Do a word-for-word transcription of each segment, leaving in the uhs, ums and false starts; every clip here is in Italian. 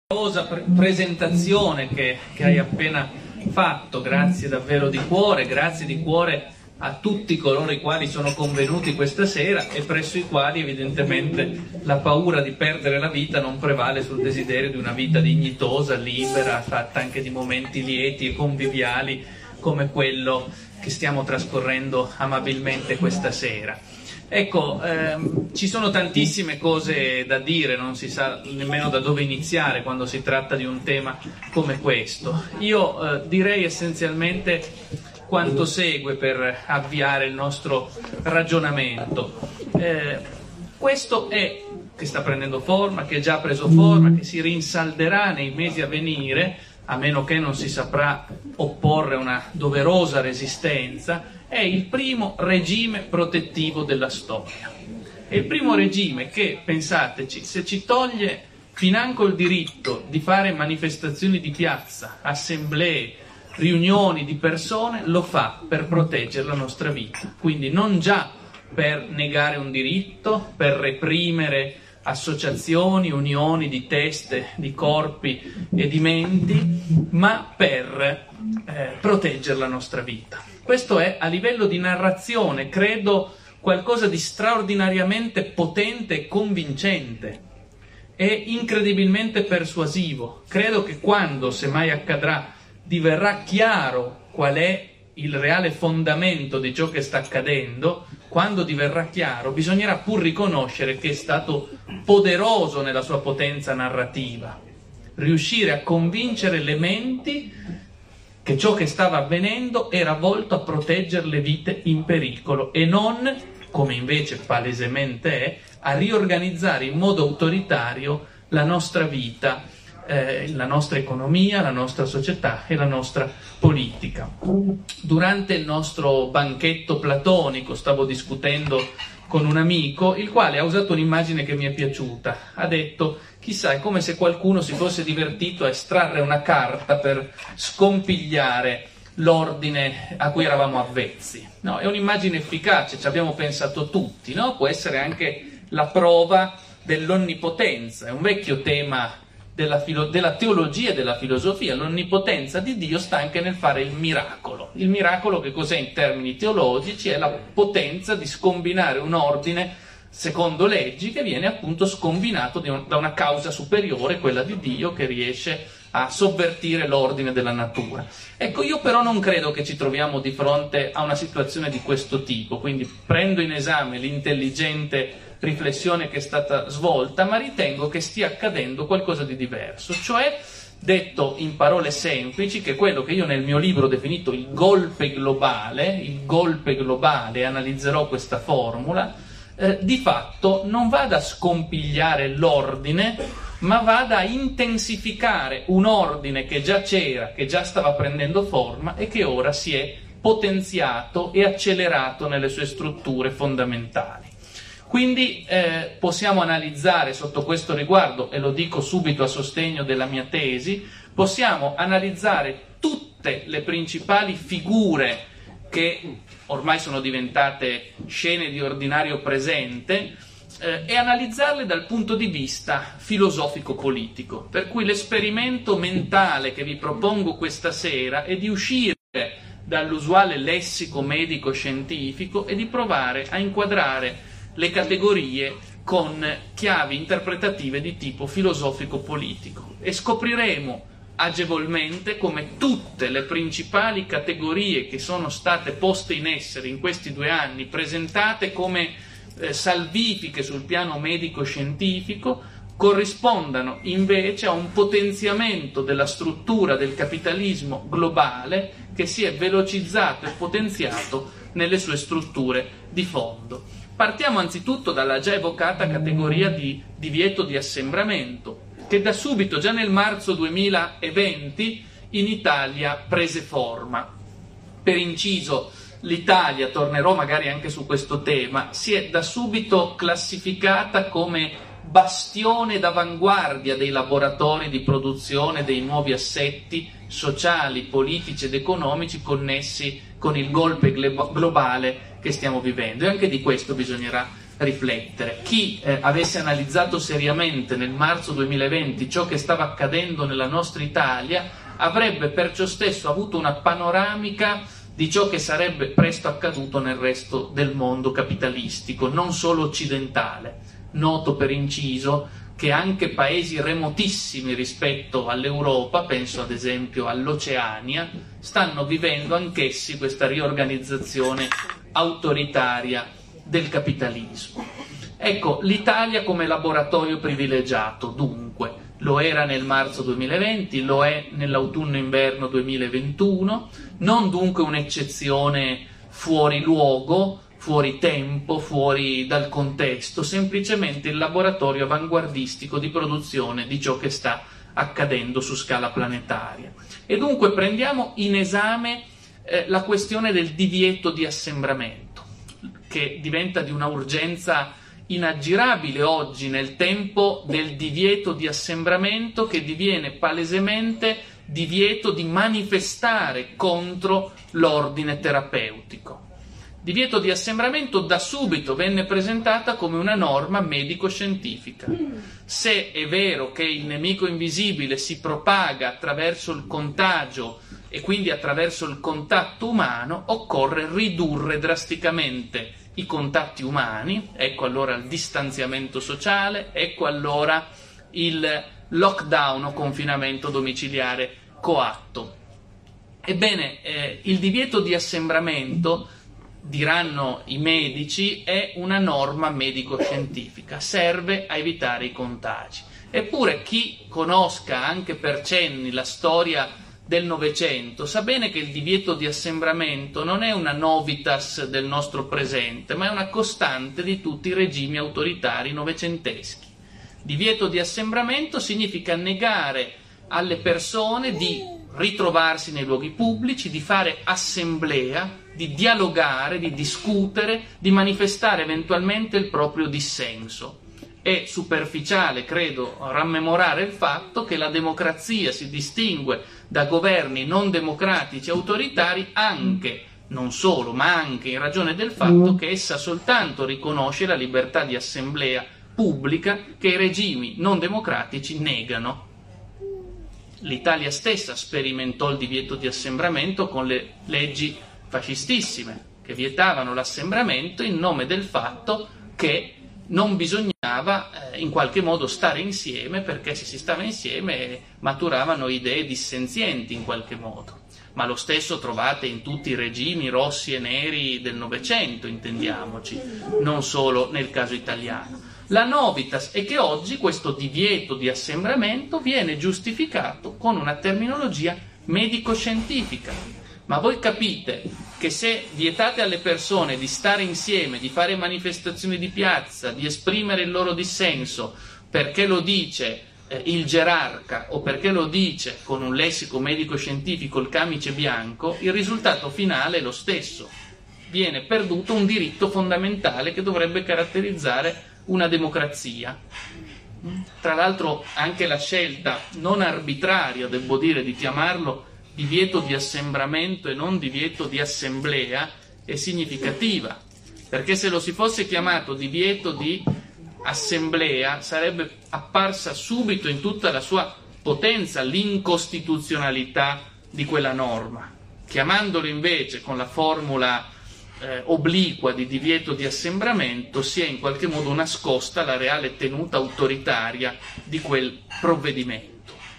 Pre presentazione che, che hai appena fatto, grazie davvero di cuore, grazie di cuore a tutti coloro i quali sono convenuti questa sera e presso i quali evidentemente la paura di perdere la vita non prevale sul desiderio di una vita dignitosa, libera, fatta anche di momenti lieti e conviviali come quello che stiamo trascorrendo amabilmente questa sera. Ecco, ehm, ci sono tantissime cose da dire, non si sa nemmeno da dove iniziare quando si tratta di un tema come questo. Io eh, direi essenzialmente quanto segue per avviare il nostro ragionamento. Eh, questo è, che sta prendendo forma, che è già preso forma, che si rinsalderà nei mesi a venire, a meno che non si saprà opporre una doverosa resistenza, è il primo regime protettivo della storia. È il primo regime che, pensateci, se ci toglie financo il diritto di fare manifestazioni di piazza, assemblee, riunioni di persone, lo fa per proteggere la nostra vita. Quindi non già per negare un diritto, per reprimere associazioni, unioni di teste, di corpi e di menti, ma per eh, proteggere la nostra vita. Questo è, a livello di narrazione, credo, qualcosa di straordinariamente potente e convincente e incredibilmente persuasivo. Credo che quando, se mai accadrà, diverrà chiaro qual è il reale fondamento di ciò che sta accadendo, quando diverrà chiaro, bisognerà pur riconoscere che è stato poderoso nella sua potenza narrativa, riuscire a convincere le menti che ciò che stava avvenendo era volto a proteggere le vite in pericolo e non, come invece palesemente è, a riorganizzare in modo autoritario la nostra vita, eh, la nostra economia, la nostra società e la nostra politica. Durante il nostro banchetto platonico stavo discutendo con un amico, il quale ha usato un'immagine che mi è piaciuta. Ha detto: chissà, è come se qualcuno si fosse divertito a estrarre una carta per scompigliare l'ordine a cui eravamo avvezzi. No, è un'immagine efficace, ci abbiamo pensato tutti, no? Può essere anche la prova dell'onnipotenza, è un vecchio tema della, filo della teologia e della filosofia. L'onnipotenza di Dio sta anche nel fare il miracolo. Il miracolo, che cos'è in termini teologici? È la potenza di scombinare un ordine secondo leggi che viene appunto scombinato un, da una causa superiore, quella di Dio, che riesce a sovvertire l'ordine della natura. Ecco, io però non credo che ci troviamo di fronte a una situazione di questo tipo, quindi prendo in esame l'intelligente riflessione che è stata svolta, ma ritengo che stia accadendo qualcosa di diverso, cioè, detto in parole semplici, che quello che io nel mio libro ho definito il golpe globale, il golpe globale, analizzerò questa formula, eh, di fatto non vada a scompigliare l'ordine, ma vada a intensificare un ordine che già c'era, che già stava prendendo forma e che ora si è potenziato e accelerato nelle sue strutture fondamentali. Quindi eh, possiamo analizzare sotto questo riguardo, e lo dico subito a sostegno della mia tesi, possiamo analizzare tutte le principali figure che ormai sono diventate scene di ordinario presente eh, e analizzarle dal punto di vista filosofico-politico. Per cui l'esperimento mentale che vi propongo questa sera è di uscire dall'usuale lessico medico-scientifico e di provare a inquadrare le categorie con chiavi interpretative di tipo filosofico-politico e scopriremo agevolmente come tutte le principali categorie che sono state poste in essere in questi due anni, presentate come eh, salvifiche sul piano medico-scientifico, corrispondano invece a un potenziamento della struttura del capitalismo globale che si è velocizzato e potenziato nelle sue strutture di fondo. Partiamo anzitutto dalla già evocata categoria di divieto di assembramento, che da subito, già nel marzo duemilaventi, in Italia prese forma. Per inciso, l'Italia, tornerò magari anche su questo tema, si è da subito classificata come bastione d'avanguardia dei laboratori di produzione dei nuovi assetti sociali, politici ed economici connessi con il golpe globale che stiamo vivendo, e anche di questo bisognerà riflettere. Chi eh, avesse analizzato seriamente nel marzo duemilaventi ciò che stava accadendo nella nostra Italia avrebbe perciò stesso avuto una panoramica di ciò che sarebbe presto accaduto nel resto del mondo capitalistico, non solo occidentale. Noto per inciso che anche paesi remotissimi rispetto all'Europa, penso ad esempio all'Oceania, stanno vivendo anch'essi questa riorganizzazione autoritaria del capitalismo. Ecco, l'Italia come laboratorio privilegiato, dunque, lo era nel marzo duemilaventi, lo è nell'autunno-inverno duemilaventuno, non dunque un'eccezione fuori luogo, fuori tempo, fuori dal contesto, semplicemente il laboratorio avanguardistico di produzione di ciò che sta accadendo su scala planetaria. E dunque prendiamo in esame eh, la questione del divieto di assembramento, che diventa di una urgenza inaggirabile oggi nel tempo del divieto di assembramento, che diviene palesemente divieto di manifestare contro l'ordine terapeutico. Divieto di assembramento da subito venne presentata come una norma medico-scientifica. Se è vero che il nemico invisibile si propaga attraverso il contagio e quindi attraverso il contatto umano, occorre ridurre drasticamente i contatti umani, ecco allora il distanziamento sociale, ecco allora il lockdown o confinamento domiciliare coatto. Ebbene, eh, il divieto di assembramento, diranno i medici, è una norma medico-scientifica, serve a evitare i contagi. Eppure chi conosca anche per cenni la storia del Novecento sa bene che il divieto di assembramento non è una novitas del nostro presente, ma è una costante di tutti i regimi autoritari novecenteschi. Divieto di assembramento significa negare alle persone di ritrovarsi nei luoghi pubblici, di fare assemblea, di dialogare, di discutere, di manifestare eventualmente il proprio dissenso. È superficiale, credo, rammemorare il fatto che la democrazia si distingue da governi non democratici autoritari anche, non solo, ma anche in ragione del fatto che essa soltanto riconosce la libertà di assemblea pubblica che i regimi non democratici negano. L'Italia stessa sperimentò il divieto di assembramento con le leggi fascistissime che vietavano l'assembramento in nome del fatto che non bisognava eh, in qualche modo stare insieme, perché se si stava insieme maturavano idee dissenzienti in qualche modo. Ma lo stesso trovate in tutti i regimi rossi e neri del Novecento, intendiamoci, non solo nel caso italiano. La novitas è che oggi questo divieto di assembramento viene giustificato con una terminologia medico-scientifica. Ma voi capite che se vietate alle persone di stare insieme, di fare manifestazioni di piazza, di esprimere il loro dissenso perché lo dice eh, il gerarca o perché lo dice con un lessico medico-scientifico il camice bianco, il risultato finale è lo stesso. Viene perduto un diritto fondamentale che dovrebbe caratterizzare una democrazia. Tra l'altro anche la scelta non arbitraria, devo dire, di chiamarlo divieto di assembramento e non divieto di assemblea è significativa, perché se lo si fosse chiamato divieto di assemblea sarebbe apparsa subito in tutta la sua potenza l'incostituzionalità di quella norma. Chiamandolo invece con la formula eh, obliqua di divieto di assembramento si è in qualche modo nascosta la reale tenuta autoritaria di quel provvedimento.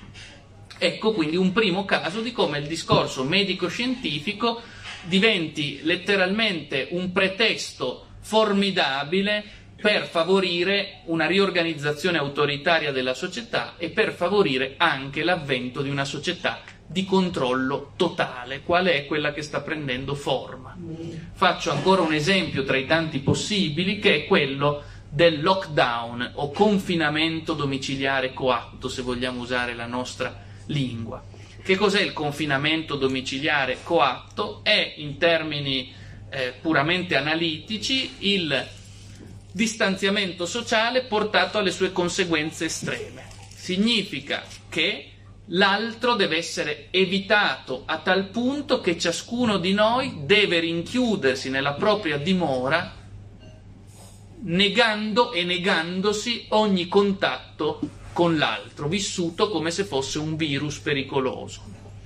Ecco quindi un primo caso di come il discorso medico-scientifico diventi letteralmente un pretesto formidabile per favorire una riorganizzazione autoritaria della società e per favorire anche l'avvento di una società di controllo totale, quale è quella che sta prendendo forma. Faccio ancora un esempio tra i tanti possibili, che è quello del lockdown o confinamento domiciliare coatto, se vogliamo usare la nostra lingua. Che cos'è il confinamento domiciliare coatto? È, in termini eh, puramente analitici, il distanziamento sociale portato alle sue conseguenze estreme. Significa che l'altro deve essere evitato a tal punto che ciascuno di noi deve rinchiudersi nella propria dimora negando e negandosi ogni contatto con l'altro, vissuto come se fosse un virus pericoloso.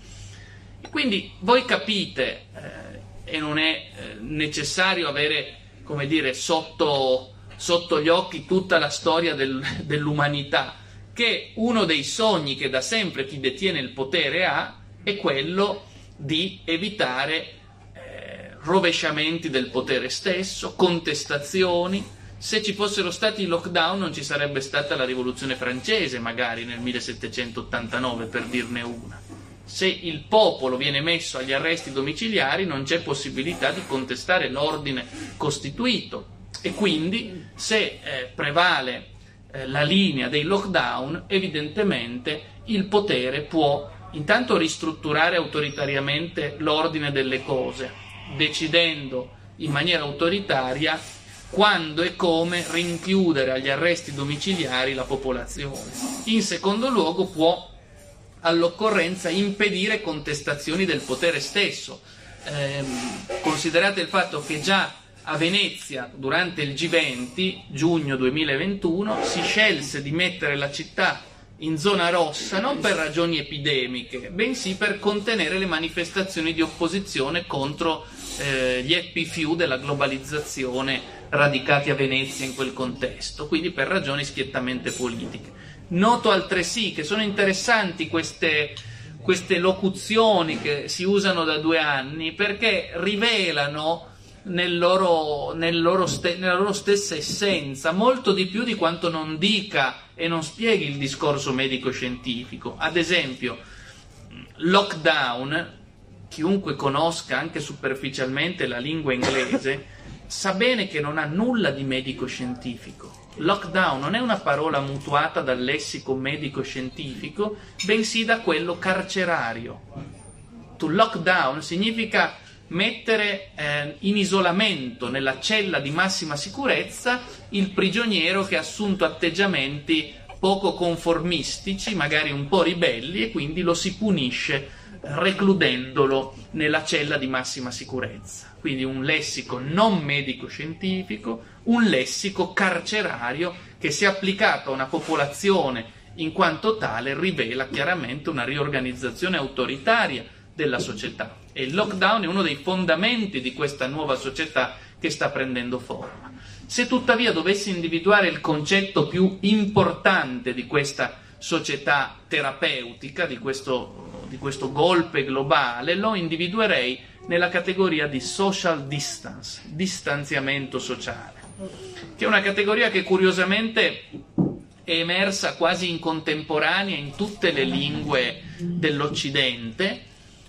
Quindi voi capite, eh, e non è eh, necessario avere, come dire, sotto, sotto gli occhi tutta la storia del, dell'umanità, che uno dei sogni che da sempre chi detiene il potere ha è quello di evitare eh, rovesciamenti del potere stesso, contestazioni. Se ci fossero stati i lockdown non ci sarebbe stata la rivoluzione francese, magari nel millesettecentottantanove, per dirne una. Se il popolo viene messo agli arresti domiciliari non c'è possibilità di contestare l'ordine costituito, e quindi se eh, prevale eh, la linea dei lockdown, evidentemente il potere può intanto ristrutturare autoritariamente l'ordine delle cose, decidendo in maniera autoritaria quando e come rinchiudere agli arresti domiciliari la popolazione. In secondo luogo può all'occorrenza impedire contestazioni del potere stesso. Eh, considerate il fatto che già a Venezia durante il G venti, giugno duemilaventuno, si scelse di mettere la città in zona rossa non per ragioni epidemiche, bensì per contenere le manifestazioni di opposizione contro eh, gli happy few della globalizzazione radicati a Venezia in quel contesto, quindi per ragioni schiettamente politiche. Noto altresì che sono interessanti queste, queste locuzioni che si usano da due anni, perché rivelano nel loro, nel loro ste, nella loro stessa essenza molto di più di quanto non dica e non spieghi il discorso medico-scientifico. Ad esempio, lockdown, chiunque conosca anche superficialmente la lingua inglese sa bene che non ha nulla di medico-scientifico. Lockdown non è una parola mutuata dal lessico medico-scientifico, bensì da quello carcerario. To lock down significa mettere eh, in isolamento, nella cella di massima sicurezza, il prigioniero che ha assunto atteggiamenti poco conformistici, magari un po' ribelli, e quindi lo si punisce recludendolo nella cella di massima sicurezza. Quindi un lessico non medico-scientifico, un lessico carcerario che, se applicato a una popolazione in quanto tale, rivela chiaramente una riorganizzazione autoritaria della società. E il lockdown è uno dei fondamenti di questa nuova società che sta prendendo forma. Se tuttavia dovessi individuare il concetto più importante di questa società terapeutica, di questo, di questo golpe globale, lo individuerei nella categoria di social distance, distanziamento sociale, che è una categoria che curiosamente è emersa quasi in contemporanea in tutte le lingue dell'Occidente,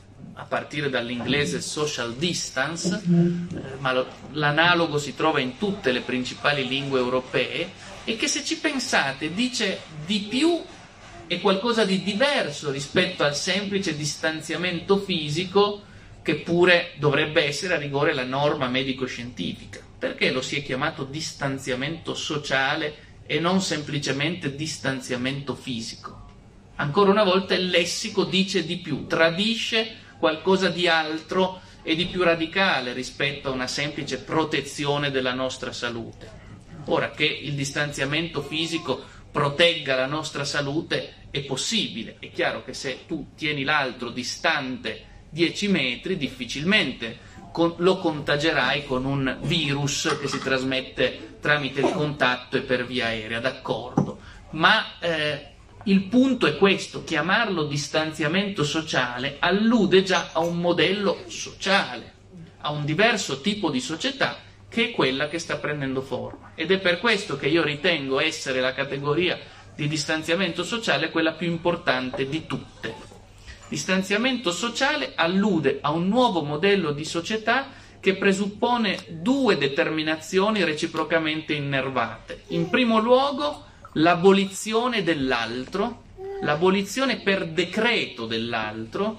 a partire dall'inglese social distance, eh, ma lo, l'analogo si trova in tutte le principali lingue europee, e che, se ci pensate, dice di più e qualcosa di diverso rispetto al semplice distanziamento fisico, che pure dovrebbe essere a rigore la norma medico-scientifica. Perché lo si è chiamato distanziamento sociale e non semplicemente distanziamento fisico? Ancora una volta il lessico dice di più, tradisce qualcosa di altro e di più radicale rispetto a una semplice protezione della nostra salute. Ora, che il distanziamento fisico protegga la nostra salute è possibile. È chiaro che se tu tieni l'altro distante dieci metri, difficilmente con, lo contagerai con un virus che si trasmette tramite il contatto e per via aerea, d'accordo. Ma eh, il punto è questo: chiamarlo distanziamento sociale allude già a un modello sociale, a un diverso tipo di società che è quella che sta prendendo forma. Ed è per questo che io ritengo essere la categoria di distanziamento sociale quella più importante di tutte. Distanziamento sociale allude a un nuovo modello di società che presuppone due determinazioni reciprocamente innervate. In primo luogo, l'abolizione dell'altro, l'abolizione per decreto dell'altro,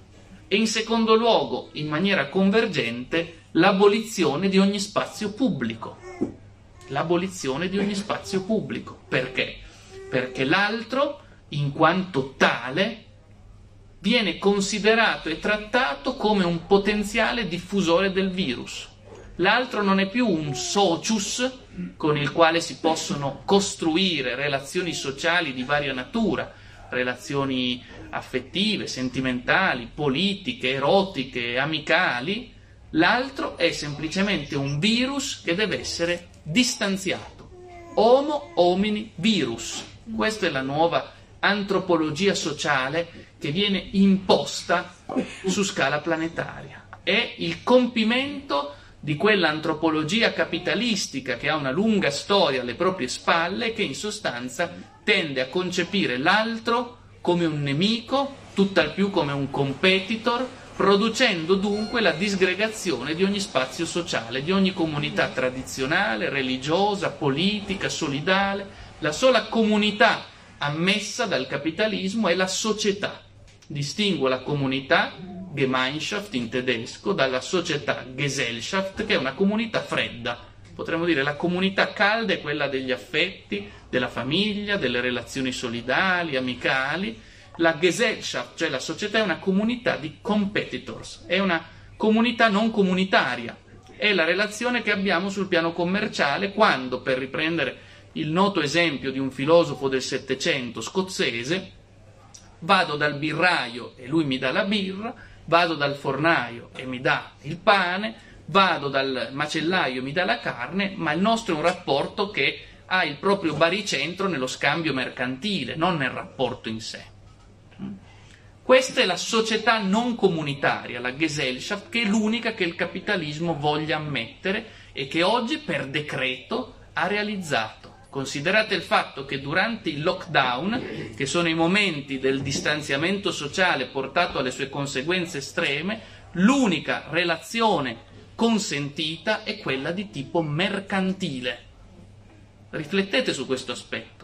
e in secondo luogo, in maniera convergente, l'abolizione di ogni spazio pubblico. L'abolizione di ogni spazio pubblico. Perché? Perché l'altro, in quanto tale, viene considerato e trattato come un potenziale diffusore del virus. l'altro non è più un socius con il quale si possono costruire relazioni sociali di varia natura, relazioni affettive, sentimentali, politiche, erotiche, amicali. L'altro è semplicemente un virus che deve essere distanziato. Homo homini virus. Questa è la nuova antropologia sociale che viene imposta su scala planetaria. È il compimento di quell'antropologia capitalistica che ha una lunga storia alle proprie spalle e che in sostanza tende a concepire l'altro come un nemico, tutt'al più come un competitor, producendo dunque la disgregazione di ogni spazio sociale, di ogni comunità tradizionale, religiosa, politica, solidale. La sola comunità ammessa dal capitalismo è la società. Distingue la comunità, Gemeinschaft in tedesco, dalla società, Gesellschaft, che è una comunità fredda. Potremmo dire la comunità calda è quella degli affetti, della famiglia, delle relazioni solidali, amicali. La Gesellschaft, cioè la società, è una comunità di competitors, è una comunità non comunitaria. È la relazione che abbiamo sul piano commerciale quando, per riprendere il noto esempio di un filosofo del Settecento scozzese, vado dal birraio e lui mi dà la birra, vado dal fornaio e mi dà il pane, vado dal macellaio e mi dà la carne, ma il nostro è un rapporto che ha il proprio baricentro nello scambio mercantile, non nel rapporto in sé. Questa è la società non comunitaria, la Gesellschaft, che è l'unica che il capitalismo voglia ammettere e che oggi per decreto ha realizzato. Considerate il fatto che durante il lockdown, che sono i momenti del distanziamento sociale portato alle sue conseguenze estreme, l'unica relazione consentita è quella di tipo mercantile. Riflettete su questo aspetto.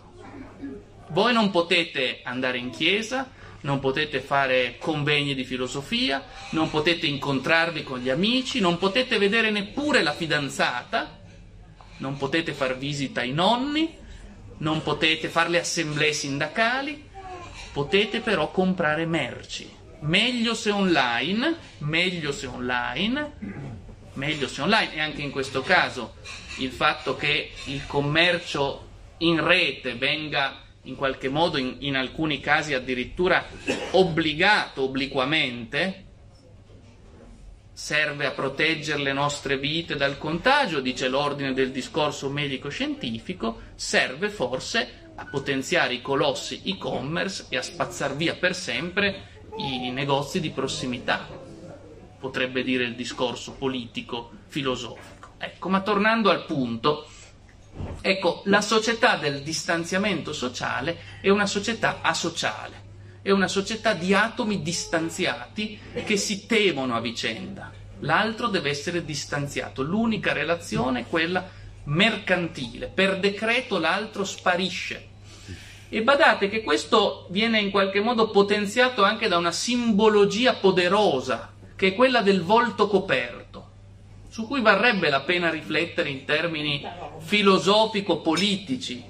Voi non potete andare in chiesa, non potete fare convegni di filosofia, non potete incontrarvi con gli amici, non potete vedere neppure la fidanzata, non potete far visita ai nonni, non potete fare le assemblee sindacali, potete però comprare merci. Meglio se online, meglio se online, meglio se online, e anche in questo caso il fatto che il commercio in rete venga in qualche modo, in, in alcuni casi addirittura obbligato obliquamente, serve a proteggere le nostre vite dal contagio, dice l'ordine del discorso medico-scientifico, serve forse a potenziare i colossi e-commerce e a spazzar via per sempre i negozi di prossimità, potrebbe dire il discorso politico-filosofico. Ecco, ma tornando al punto, ecco, la società del distanziamento sociale è una società asociale, è una società di atomi distanziati che si temono a vicenda. L'altro deve essere distanziato, l'unica relazione è quella mercantile, per decreto l'altro sparisce. E badate che questo viene in qualche modo potenziato anche da una simbologia poderosa, che è quella del volto coperto, su cui varrebbe la pena riflettere in termini filosofico-politici,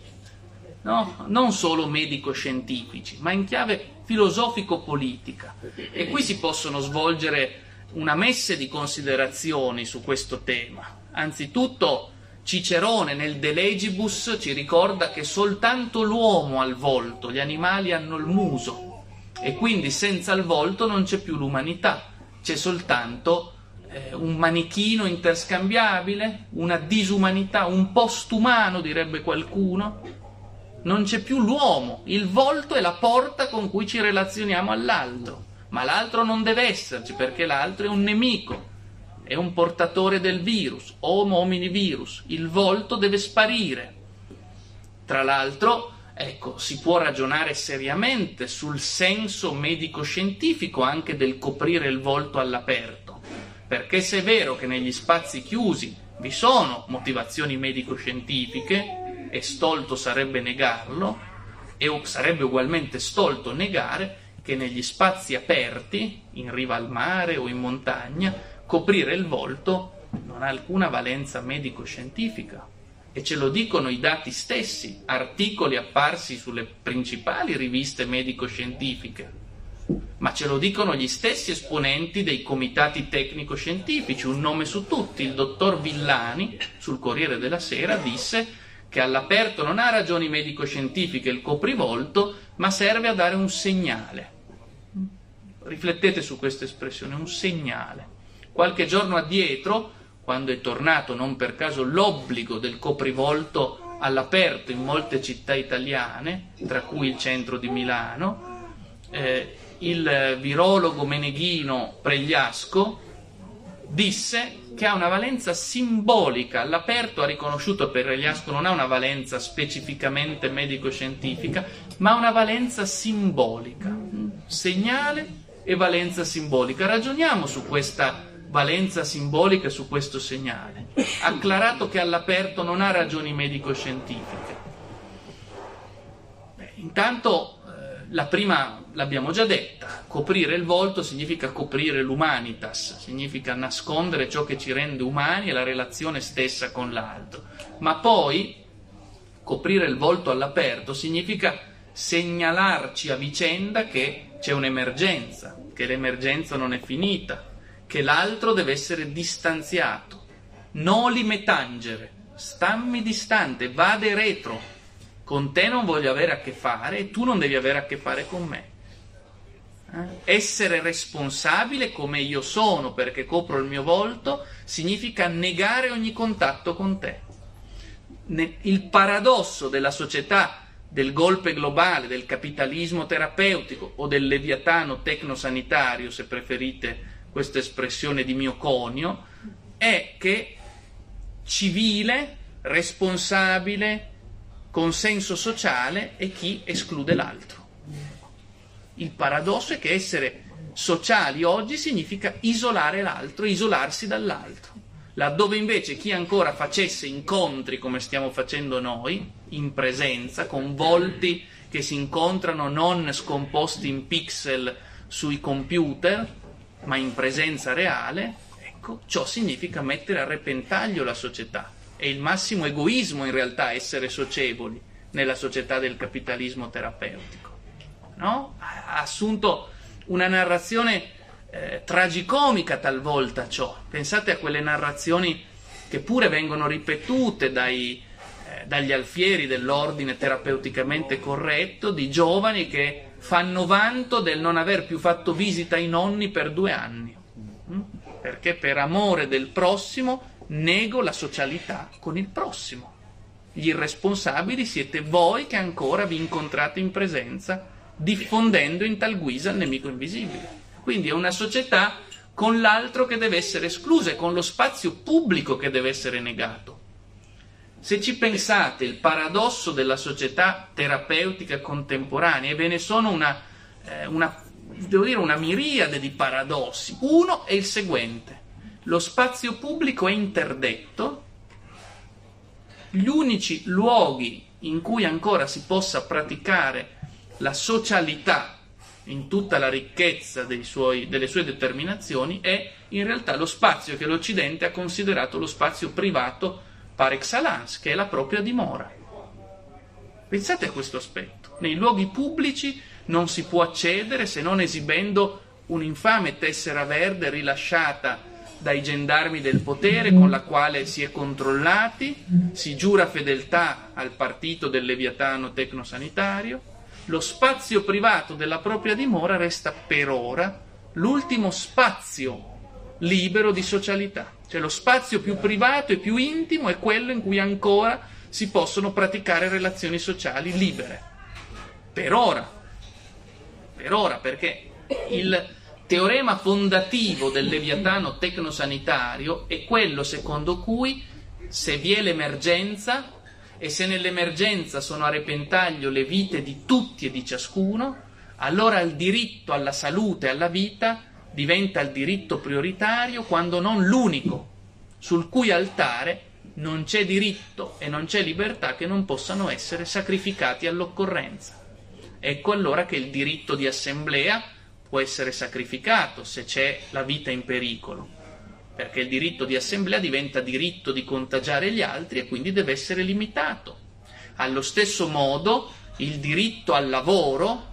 no? Non solo medico-scientifici, ma in chiave filosofico-politica. E qui si possono svolgere una messe di considerazioni su questo tema. Anzitutto Cicerone nel De Legibus ci ricorda che soltanto l'uomo ha il volto, gli animali hanno il muso, e quindi senza il volto non c'è più l'umanità, c'è soltanto eh, un manichino interscambiabile, una disumanità, un postumano, direbbe qualcuno. Non c'è più l'uomo, il volto è la porta con cui ci relazioniamo all'altro, ma l'altro non deve esserci perché l'altro è un nemico, è un portatore del virus, homo homini virus, il volto deve sparire. Tra l'altro, ecco, si può ragionare seriamente sul senso medico-scientifico anche del coprire il volto all'aperto, perché se è vero che negli spazi chiusi vi sono motivazioni medico-scientifiche, e stolto sarebbe negarlo, e sarebbe ugualmente stolto negare che negli spazi aperti, in riva al mare o in montagna, coprire il volto non ha alcuna valenza medico-scientifica. E ce lo dicono i dati stessi, articoli apparsi sulle principali riviste medico-scientifiche. ma ce lo dicono gli stessi esponenti dei comitati tecnico-scientifici, un nome su tutti. Il dottor Villani sul Corriere della Sera disse che all'aperto non ha ragioni medico-scientifiche il coprivolto, ma serve a dare un segnale. Riflettete su questa espressione, un segnale. Qualche giorno addietro, quando è tornato non per caso l'obbligo del coprivolto all'aperto in molte città italiane, tra cui il centro di Milano, eh, il virologo Meneghino Pregliasco disse che ha una valenza simbolica. All'aperto ha riconosciuto, per Pregliasco non ha una valenza specificamente medico-scientifica, ma una valenza simbolica. Segnale e valenza simbolica. Ragioniamo su questa valenza simbolica, su questo segnale. Acclarato che all'aperto non ha ragioni medico-scientifiche. Beh, intanto la prima l'abbiamo già detta: coprire il volto significa coprire l'humanitas, significa nascondere ciò che ci rende umani e la relazione stessa con l'altro. Ma poi coprire il volto all'aperto significa segnalarci a vicenda che c'è un'emergenza, che l'emergenza non è finita, che l'altro deve essere distanziato. Noli me tangere, stammi distante, vade retro. Con te non voglio avere a che fare e tu non devi avere a che fare con me. Eh? Essere responsabile come io sono perché copro il mio volto significa negare ogni contatto con te. Ne- il paradosso della società del golpe globale, del capitalismo terapeutico o del leviatano tecnosanitario, se preferite questa espressione di mio conio, è che civile, responsabile, consenso sociale è chi esclude l'altro. Il paradosso è che essere sociali oggi significa isolare l'altro, isolarsi dall'altro, laddove invece chi ancora facesse incontri come stiamo facendo noi, in presenza, con volti che si incontrano non scomposti in pixel sui computer, ma in presenza reale, ecco, ciò significa mettere a repentaglio la società. È il massimo egoismo in realtà essere socievoli nella società del capitalismo terapeutico, no? Ha assunto una narrazione eh, tragicomica talvolta ciò. Pensate a quelle narrazioni che pure vengono ripetute dai, eh, dagli alfieri dell'ordine terapeuticamente corretto, di giovani che fanno vanto del non aver più fatto visita ai nonni per due anni, mm? perché per amore del prossimo nego la socialità con il prossimo. Gli irresponsabili siete voi che ancora vi incontrate in presenza, diffondendo in tal guisa il nemico invisibile. Quindi è una società con l'altro che deve essere esclusa e con lo spazio pubblico che deve essere negato. Se ci pensate, il paradosso della società terapeutica contemporanea, e ve ne sono una, eh, una, devo dire una miriade di paradossi. Uno è il seguente: lo spazio pubblico è interdetto, gli unici luoghi in cui ancora si possa praticare la socialità in tutta la ricchezza dei suoi, delle sue determinazioni è in realtà lo spazio che l'Occidente ha considerato lo spazio privato par excellence, che è la propria dimora. Pensate a questo aspetto. Nei luoghi pubblici non si può accedere se non esibendo un'infame tessera verde rilasciata dai gendarmi del potere, con la quale si è controllati, si giura fedeltà al partito del leviatano tecnosanitario. Lo spazio privato della propria dimora resta per ora l'ultimo spazio libero di socialità. Cioè lo spazio più privato e più intimo è quello in cui ancora si possono praticare relazioni sociali libere. Per ora. Per ora, perché il teorema fondativo del leviatano tecnosanitario è quello secondo cui se vi è l'emergenza e se nell'emergenza sono a repentaglio le vite di tutti e di ciascuno, allora il diritto alla salute e alla vita diventa il diritto prioritario, quando non l'unico, sul cui altare non c'è diritto e non c'è libertà che non possano essere sacrificati all'occorrenza. Ecco allora che il diritto di assemblea può essere sacrificato se c'è la vita in pericolo, perché il diritto di assemblea diventa diritto di contagiare gli altri e quindi deve essere limitato. Allo stesso modo il diritto al lavoro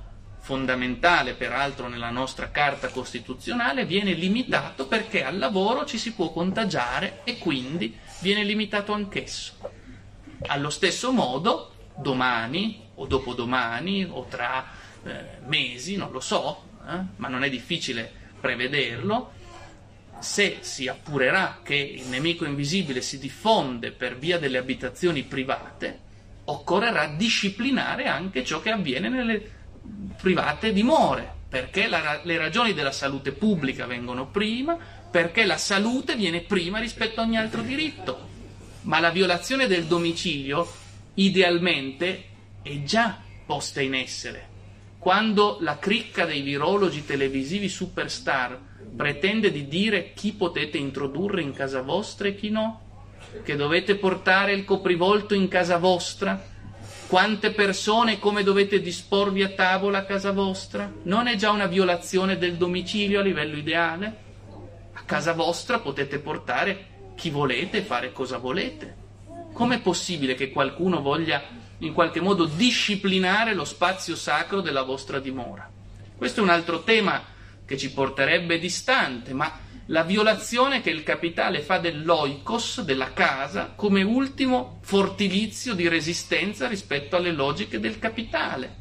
fondamentale peraltro nella nostra Carta Costituzionale, viene limitato perché al lavoro ci si può contagiare e quindi viene limitato anch'esso. Allo stesso modo, domani o dopodomani o tra eh, mesi, non lo so, eh, ma non è difficile prevederlo, se si appurerà che il nemico invisibile si diffonde per via delle abitazioni private, occorrerà disciplinare anche ciò che avviene nelle private dimore, perché la, le ragioni della salute pubblica vengono prima, perché la salute viene prima rispetto a ogni altro diritto. Ma la violazione del domicilio idealmente è già posta in essere. Quando la cricca dei virologi televisivi superstar pretende di dire chi potete introdurre in casa vostra e chi no, che dovete portare il coprivolto in casa vostra, quante persone e come dovete disporvi a tavola a casa vostra, non è già una violazione del domicilio a livello ideale? A casa vostra potete portare chi volete e fare cosa volete. Com'è possibile che qualcuno voglia in qualche modo disciplinare lo spazio sacro della vostra dimora? Questo è un altro tema che ci porterebbe distante, ma la violazione che il capitale fa dell'oikos, della casa, come ultimo fortilizio di resistenza rispetto alle logiche del capitale.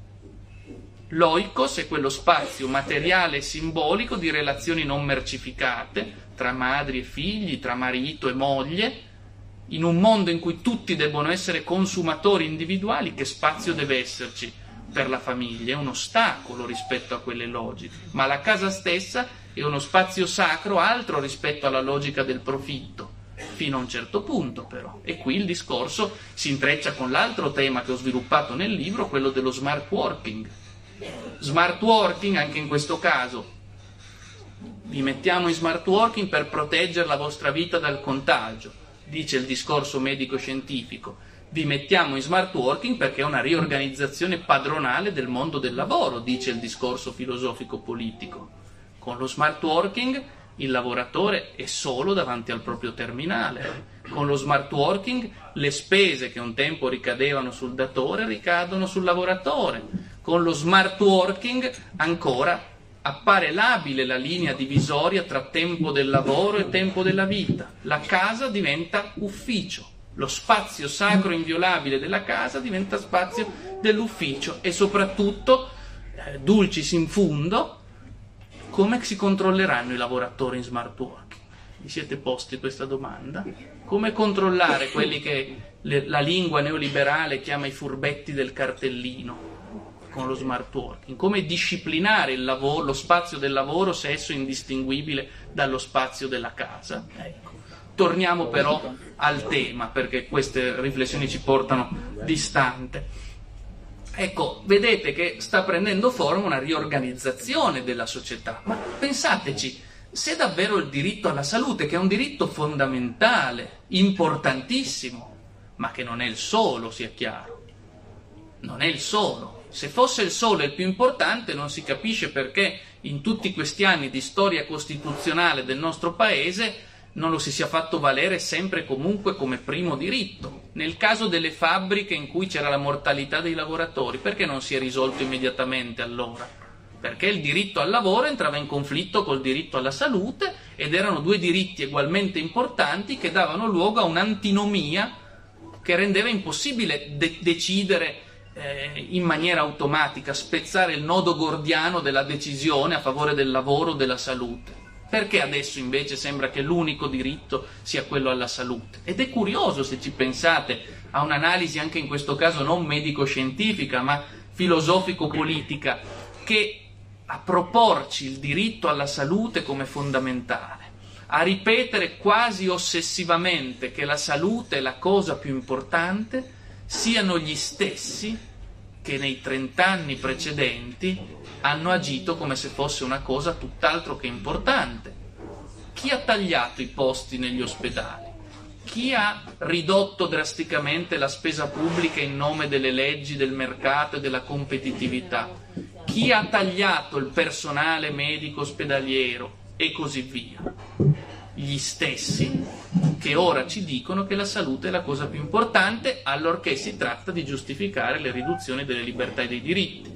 L'oikos è quello spazio materiale e simbolico di relazioni non mercificate tra madri e figli, tra marito e moglie. In un mondo in cui tutti debbono essere consumatori individuali, che spazio deve esserci per la famiglia? È un ostacolo rispetto a quelle logiche, ma la casa stessa è uno spazio sacro, altro rispetto alla logica del profitto, fino a un certo punto però. E qui il discorso si intreccia con l'altro tema che ho sviluppato nel libro, quello dello smart working. Smart working, anche in questo caso, vi mettiamo in smart working per proteggere la vostra vita dal contagio, dice il discorso medico-scientifico. Vi mettiamo in smart working perché è una riorganizzazione padronale del mondo del lavoro, dice il discorso filosofico-politico. Con lo smart working il lavoratore è solo davanti al proprio terminale. Con lo smart working le spese che un tempo ricadevano sul datore ricadono sul lavoratore. Con lo smart working ancora appare labile la linea divisoria tra tempo del lavoro e tempo della vita. La casa diventa ufficio. Lo spazio sacro inviolabile della casa diventa spazio dell'ufficio e soprattutto, eh, dulcis in fundo, come si controlleranno i lavoratori in smart working? Vi siete posti questa domanda? Come controllare quelli che le, la lingua neoliberale chiama i furbetti del cartellino con lo smart working? Come disciplinare il lavoro, lo spazio del lavoro se esso è indistinguibile dallo spazio della casa? Ecco. Torniamo però al tema, perché queste riflessioni ci portano distante. Ecco, vedete che sta prendendo forma una riorganizzazione della società, ma pensateci, se davvero il diritto alla salute, che è un diritto fondamentale, importantissimo, ma che non è il solo, sia chiaro, non è il solo. Se fosse il solo e il più importante, non si capisce perché in tutti questi anni di storia costituzionale del nostro Paese non lo si sia fatto valere sempre e comunque come primo diritto. Nel caso delle fabbriche in cui c'era la mortalità dei lavoratori, perché non si è risolto immediatamente allora? Perché il diritto al lavoro entrava in conflitto col diritto alla salute ed erano due diritti ugualmente importanti che davano luogo a un'antinomia che rendeva impossibile de- decidere eh, in maniera automatica, spezzare il nodo gordiano della decisione a favore del lavoro o della salute. Perché adesso invece sembra che l'unico diritto sia quello alla salute? Ed è curioso, se ci pensate, a un'analisi anche in questo caso non medico-scientifica ma filosofico-politica, che a proporci il diritto alla salute come fondamentale, a ripetere quasi ossessivamente che la salute è la cosa più importante, siano gli stessi che nei trent'anni precedenti hanno agito come se fosse una cosa tutt'altro che importante. Chi ha tagliato i posti negli ospedali? Chi ha ridotto drasticamente la spesa pubblica in nome delle leggi, del mercato e della competitività? Chi ha tagliato il personale medico ospedaliero e così via? Gli stessi che ora ci dicono che la salute è la cosa più importante, allorché si tratta di giustificare le riduzioni delle libertà e dei diritti.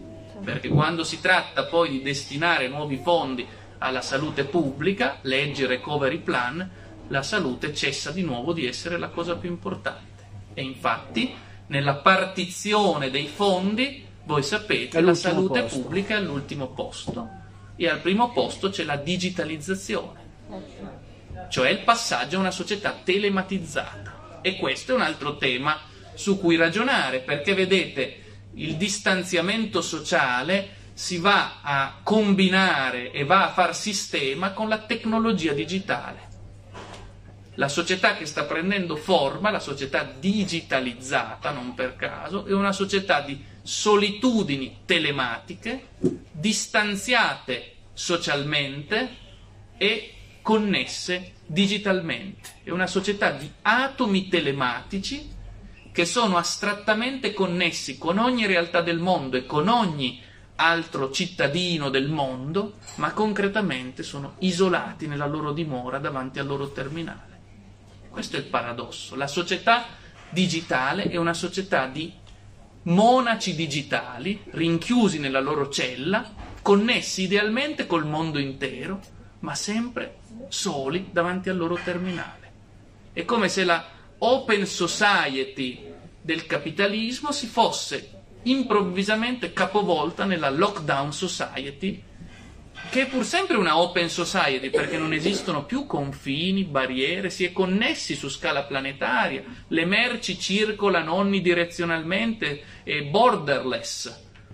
perché quando si tratta poi di destinare nuovi fondi alla salute pubblica, leggi Recovery Plan, la salute cessa di nuovo di essere la cosa più importante. E infatti nella partizione dei fondi, voi sapete, la salute posto. pubblica è all'ultimo posto e al primo posto c'è la digitalizzazione, cioè il passaggio a una società telematizzata. E questo è un altro tema su cui ragionare, perché vedete, il distanziamento sociale si va a combinare e va a far sistema con la tecnologia digitale. La società che sta prendendo forma, la società digitalizzata, non per caso, è una società di solitudini telematiche, distanziate socialmente e connesse digitalmente. È una società di atomi telematici che sono astrattamente connessi con ogni realtà del mondo e con ogni altro cittadino del mondo, ma concretamente sono isolati nella loro dimora davanti al loro terminale. Questo è il paradosso. La società digitale è una società di monaci digitali, rinchiusi nella loro cella, connessi idealmente col mondo intero, ma sempre soli davanti al loro terminale. È come se la open society del capitalismo si fosse improvvisamente capovolta nella lockdown society, che è pur sempre una open society, perché non esistono più confini, barriere, si è connessi su scala planetaria, le merci circolano onnidirezionalmente e borderless,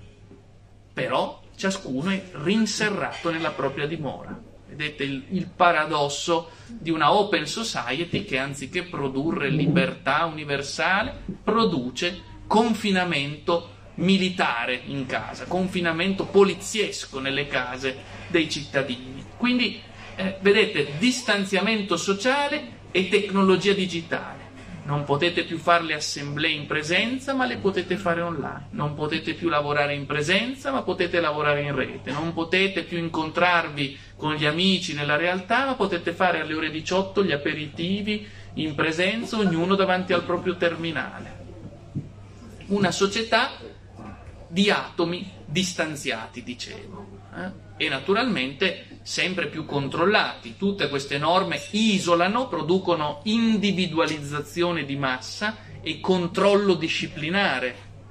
però ciascuno è rinserrato nella propria dimora. Vedete il, il paradosso di una open society che anziché produrre libertà universale produce confinamento militare in casa, confinamento poliziesco nelle case dei cittadini. Quindi eh, vedete, distanziamento sociale e tecnologia digitale. Non potete più fare le assemblee in presenza, ma le potete fare online. Non potete più lavorare in presenza, ma potete lavorare in rete. Non potete più incontrarvi con gli amici nella realtà, ma potete fare alle ore diciotto gli aperitivi in presenza, ognuno davanti al proprio terminale. Una società di atomi distanziati, dicevo, eh? E naturalmente sempre più controllati. Tutte queste norme isolano, producono individualizzazione di massa e controllo disciplinare,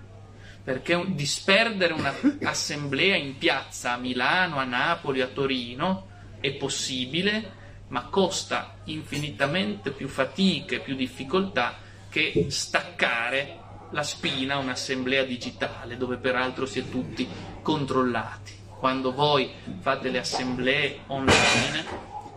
perché disperdere un'assemblea in piazza a Milano, a Napoli, a Torino è possibile, ma costa infinitamente più fatiche, più difficoltà che staccare la spina a un'assemblea digitale, dove peraltro si è tutti controllati. Quando voi fate le assemblee online,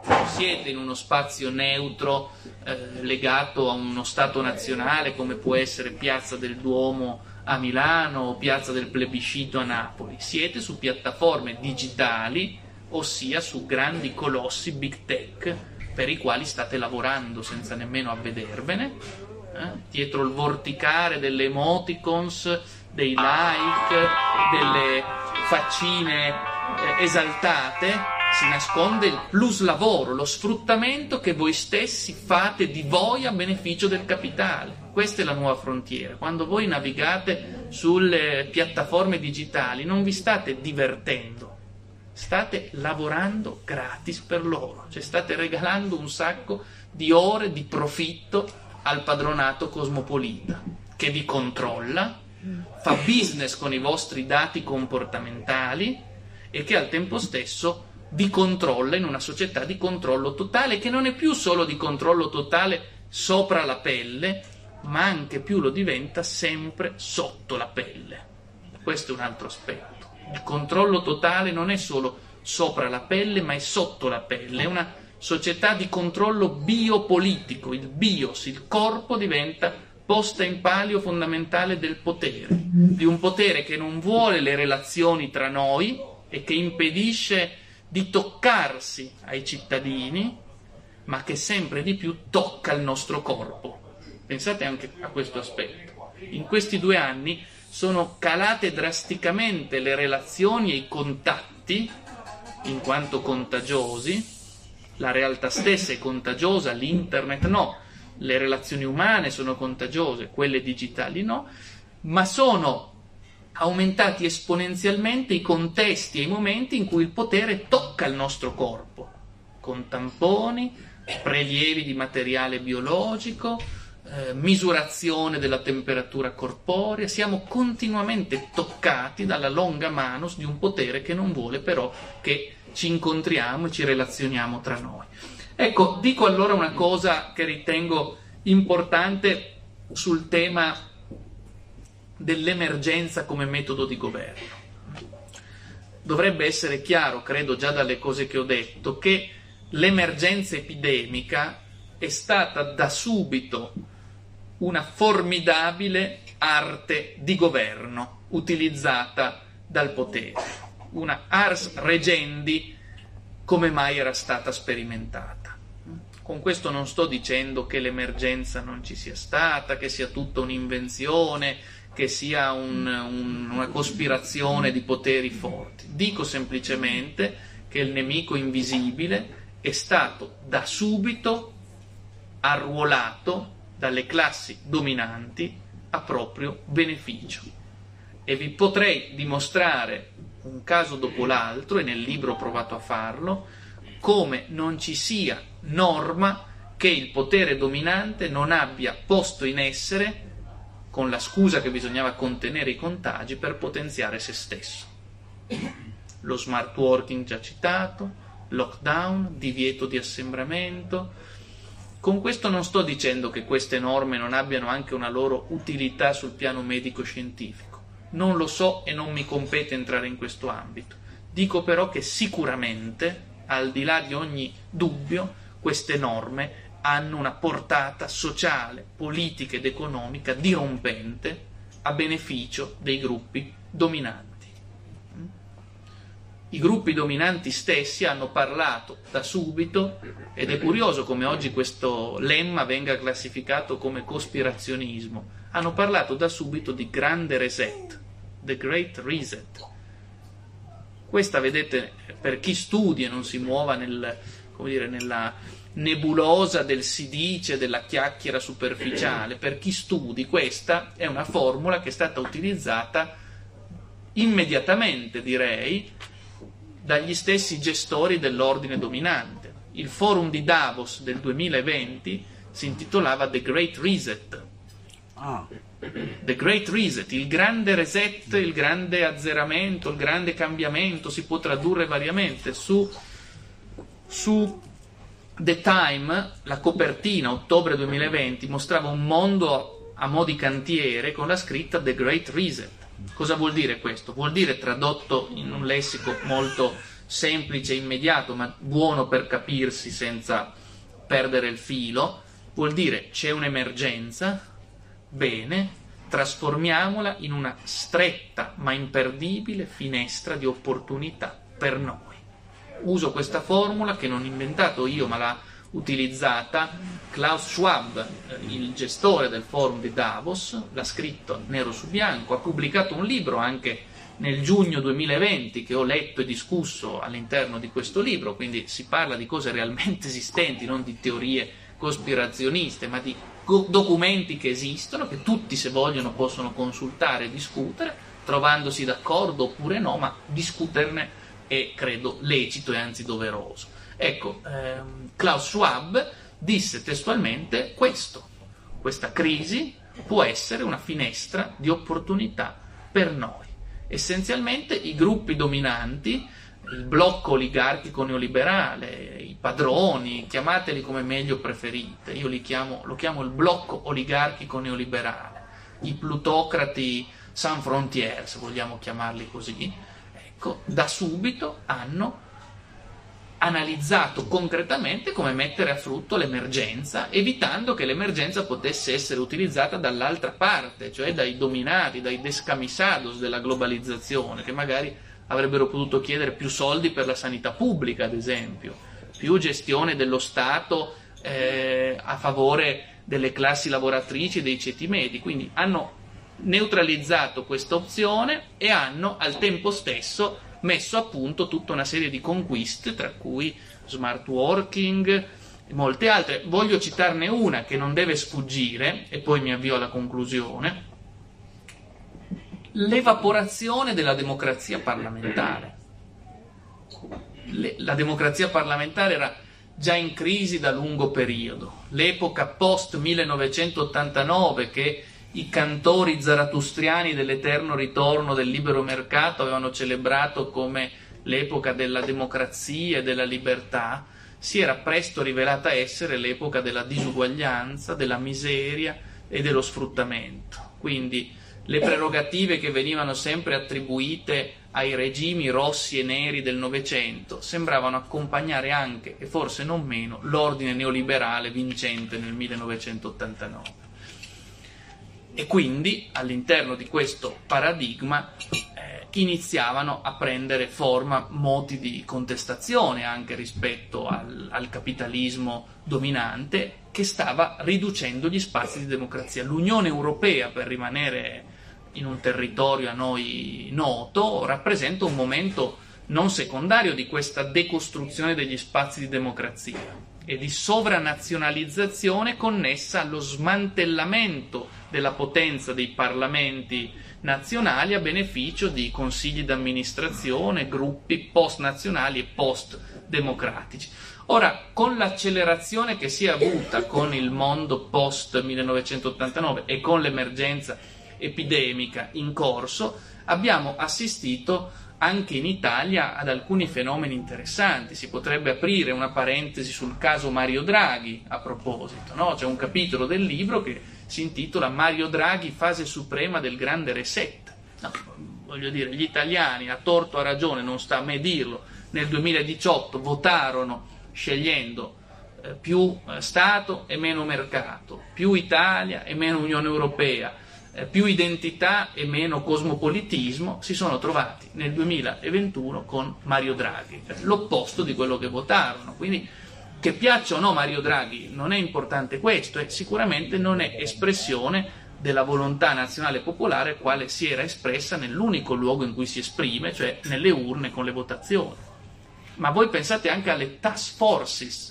siete in uno spazio neutro eh, legato a uno Stato nazionale, come può essere Piazza del Duomo a Milano o Piazza del Plebiscito a Napoli. Siete su piattaforme digitali, ossia su grandi colossi big tech per i quali state lavorando senza nemmeno avvedervene, eh? dietro il vorticare delle emoticons, dei like, delle faccine eh, esaltate, si nasconde il plus lavoro, lo sfruttamento che voi stessi fate di voi a beneficio del capitale. Questa è la nuova frontiera. Quando voi navigate sulle piattaforme digitali non vi state divertendo, state lavorando gratis per loro, cioè state regalando un sacco di ore di profitto al padronato cosmopolita che vi controlla, fa business con i vostri dati comportamentali e che al tempo stesso vi controlla in una società di controllo totale, che non è più solo di controllo totale sopra la pelle, ma anche più lo diventa sempre sotto la pelle. Questo è un altro aspetto. Il controllo totale non è solo sopra la pelle, ma è sotto la pelle. È una società di controllo biopolitico. Il bios, il corpo, diventa posta in palio fondamentale del potere, di un potere che non vuole le relazioni tra noi e che impedisce di toccarsi ai cittadini, ma che sempre di più tocca il nostro corpo. Pensate anche a questo aspetto. In questi due anni sono calate drasticamente le relazioni e i contatti, in quanto contagiosi. La realtà stessa è contagiosa, l'internet no, le relazioni umane sono contagiose, quelle digitali no, ma sono aumentati esponenzialmente i contesti e i momenti in cui il potere tocca il nostro corpo, con tamponi, prelievi di materiale biologico, eh, misurazione della temperatura corporea. Siamo continuamente toccati dalla longa manus di un potere che non vuole però che ci incontriamo e ci relazioniamo tra noi. Ecco, dico allora una cosa che ritengo importante sul tema dell'emergenza come metodo di governo. Dovrebbe essere chiaro, credo già dalle cose che ho detto, che l'emergenza epidemica è stata da subito una formidabile arte di governo utilizzata dal potere, una ars regendi come mai era stata sperimentata. Con questo non sto dicendo che l'emergenza non ci sia stata, che sia tutta un'invenzione, che sia un, un, una cospirazione di poteri forti. Dico semplicemente che il nemico invisibile è stato da subito arruolato dalle classi dominanti a proprio beneficio. E vi potrei dimostrare un caso dopo l'altro, e nel libro ho provato a farlo, come non ci sia norma che il potere dominante non abbia posto in essere con la scusa che bisognava contenere i contagi per potenziare se stesso. Lo smart working già citato, lockdown, divieto di assembramento. Con questo non sto dicendo che queste norme non abbiano anche una loro utilità sul piano medico-scientifico. Non lo so e non mi compete entrare in questo ambito. Dico però che sicuramente, al di là di ogni dubbio, queste norme hanno una portata sociale, politica ed economica dirompente a beneficio dei gruppi dominanti. I gruppi dominanti stessi hanno parlato da subito, ed è curioso come oggi questo lemma venga classificato come cospirazionismo, hanno parlato da subito di grande reset, the great reset. Questa, vedete, per chi studia e non si muova nel, come dire, nella nebulosa del si dice, della chiacchiera superficiale, per chi studi, questa è una formula che è stata utilizzata immediatamente, direi, dagli stessi gestori dell'ordine dominante. Il forum di Davos del duemilaventi si intitolava The Great Reset. Ah. The Great Reset, il grande reset, il grande azzeramento, il grande cambiamento, si può tradurre variamente. Su, su The Time, la copertina, ottobre duemilaventi, mostrava un mondo a mo' di cantiere con la scritta The Great Reset. Cosa vuol dire questo? Vuol dire, tradotto in un lessico molto semplice e immediato, ma buono per capirsi senza perdere il filo, vuol dire c'è un'emergenza, bene, trasformiamola in una stretta ma imperdibile finestra di opportunità per noi. Uso questa formula che non ho inventato io, ma l'ha utilizzata Klaus Schwab, il gestore del forum di Davos, l'ha scritto nero su bianco, ha pubblicato un libro anche nel giugno duemilaventi che ho letto e discusso all'interno di questo libro, quindi si parla di cose realmente esistenti, non di teorie cospirazioniste, ma di documenti che esistono, che tutti, se vogliono, possono consultare e discutere, trovandosi d'accordo oppure no, ma discuterne è, credo, lecito e anzi doveroso. Ecco, ehm, Klaus Schwab disse testualmente questo: questa crisi può essere una finestra di opportunità per noi. Essenzialmente i gruppi dominanti, il blocco oligarchico neoliberale, i padroni, chiamateli come meglio preferite, io li chiamo, lo chiamo il blocco oligarchico neoliberale, i plutocrati sans frontières, se vogliamo chiamarli così, ecco, da subito hanno analizzato concretamente come mettere a frutto l'emergenza, evitando che l'emergenza potesse essere utilizzata dall'altra parte, cioè dai dominati, dai descamisados della globalizzazione, che magari avrebbero potuto chiedere più soldi per la sanità pubblica, ad esempio, più gestione dello Stato eh, a favore delle classi lavoratrici e dei ceti medi. Quindi hanno neutralizzato questa opzione e hanno al tempo stesso messo a punto tutta una serie di conquiste, tra cui smart working e molte altre. Voglio citarne una che non deve sfuggire, e poi mi avvio alla conclusione: l'evaporazione della democrazia parlamentare. Le, la democrazia parlamentare era già in crisi da lungo periodo. L'epoca post millenovecentottantanove, che i cantori zaratustriani dell'eterno ritorno del libero mercato avevano celebrato come l'epoca della democrazia e della libertà, si era presto rivelata essere l'epoca della disuguaglianza, della miseria e dello sfruttamento. Quindi le prerogative che venivano sempre attribuite ai regimi rossi e neri del Novecento sembravano accompagnare anche, e forse non meno, l'ordine neoliberale vincente nel millenovecentottantanove. E quindi all'interno di questo paradigma eh, iniziavano a prendere forma moti di contestazione anche rispetto al, al capitalismo dominante, che stava riducendo gli spazi di democrazia. L'Unione Europea, per rimanere in un territorio a noi noto, rappresenta un momento non secondario di questa decostruzione degli spazi di democrazia e di sovranazionalizzazione connessa allo smantellamento della potenza dei parlamenti nazionali a beneficio di consigli d'amministrazione, gruppi post-nazionali e post-democratici. Ora, con l'accelerazione che si è avuta con il mondo post millenovecentottantanove e con l'emergenza epidemica in corso, abbiamo assistito anche in Italia ad alcuni fenomeni interessanti. Si potrebbe aprire una parentesi sul caso Mario Draghi a proposito, no? C'è un capitolo del libro che si intitola Mario Draghi, fase suprema del grande reset. No, voglio dire, gli italiani, a torto o a ragione, non sta a me dirlo, nel duemiladiciotto votarono scegliendo eh, più eh, Stato e meno mercato, più Italia e meno Unione Europea, più identità e meno cosmopolitismo. Si sono trovati nel duemilaventuno con Mario Draghi, l'opposto di quello che votarono. Quindi, che piaccia o no Mario Draghi, non è importante questo, e sicuramente non è espressione della volontà nazionale popolare quale si era espressa nell'unico luogo in cui si esprime, cioè nelle urne con le votazioni. Ma voi pensate anche alle task forces.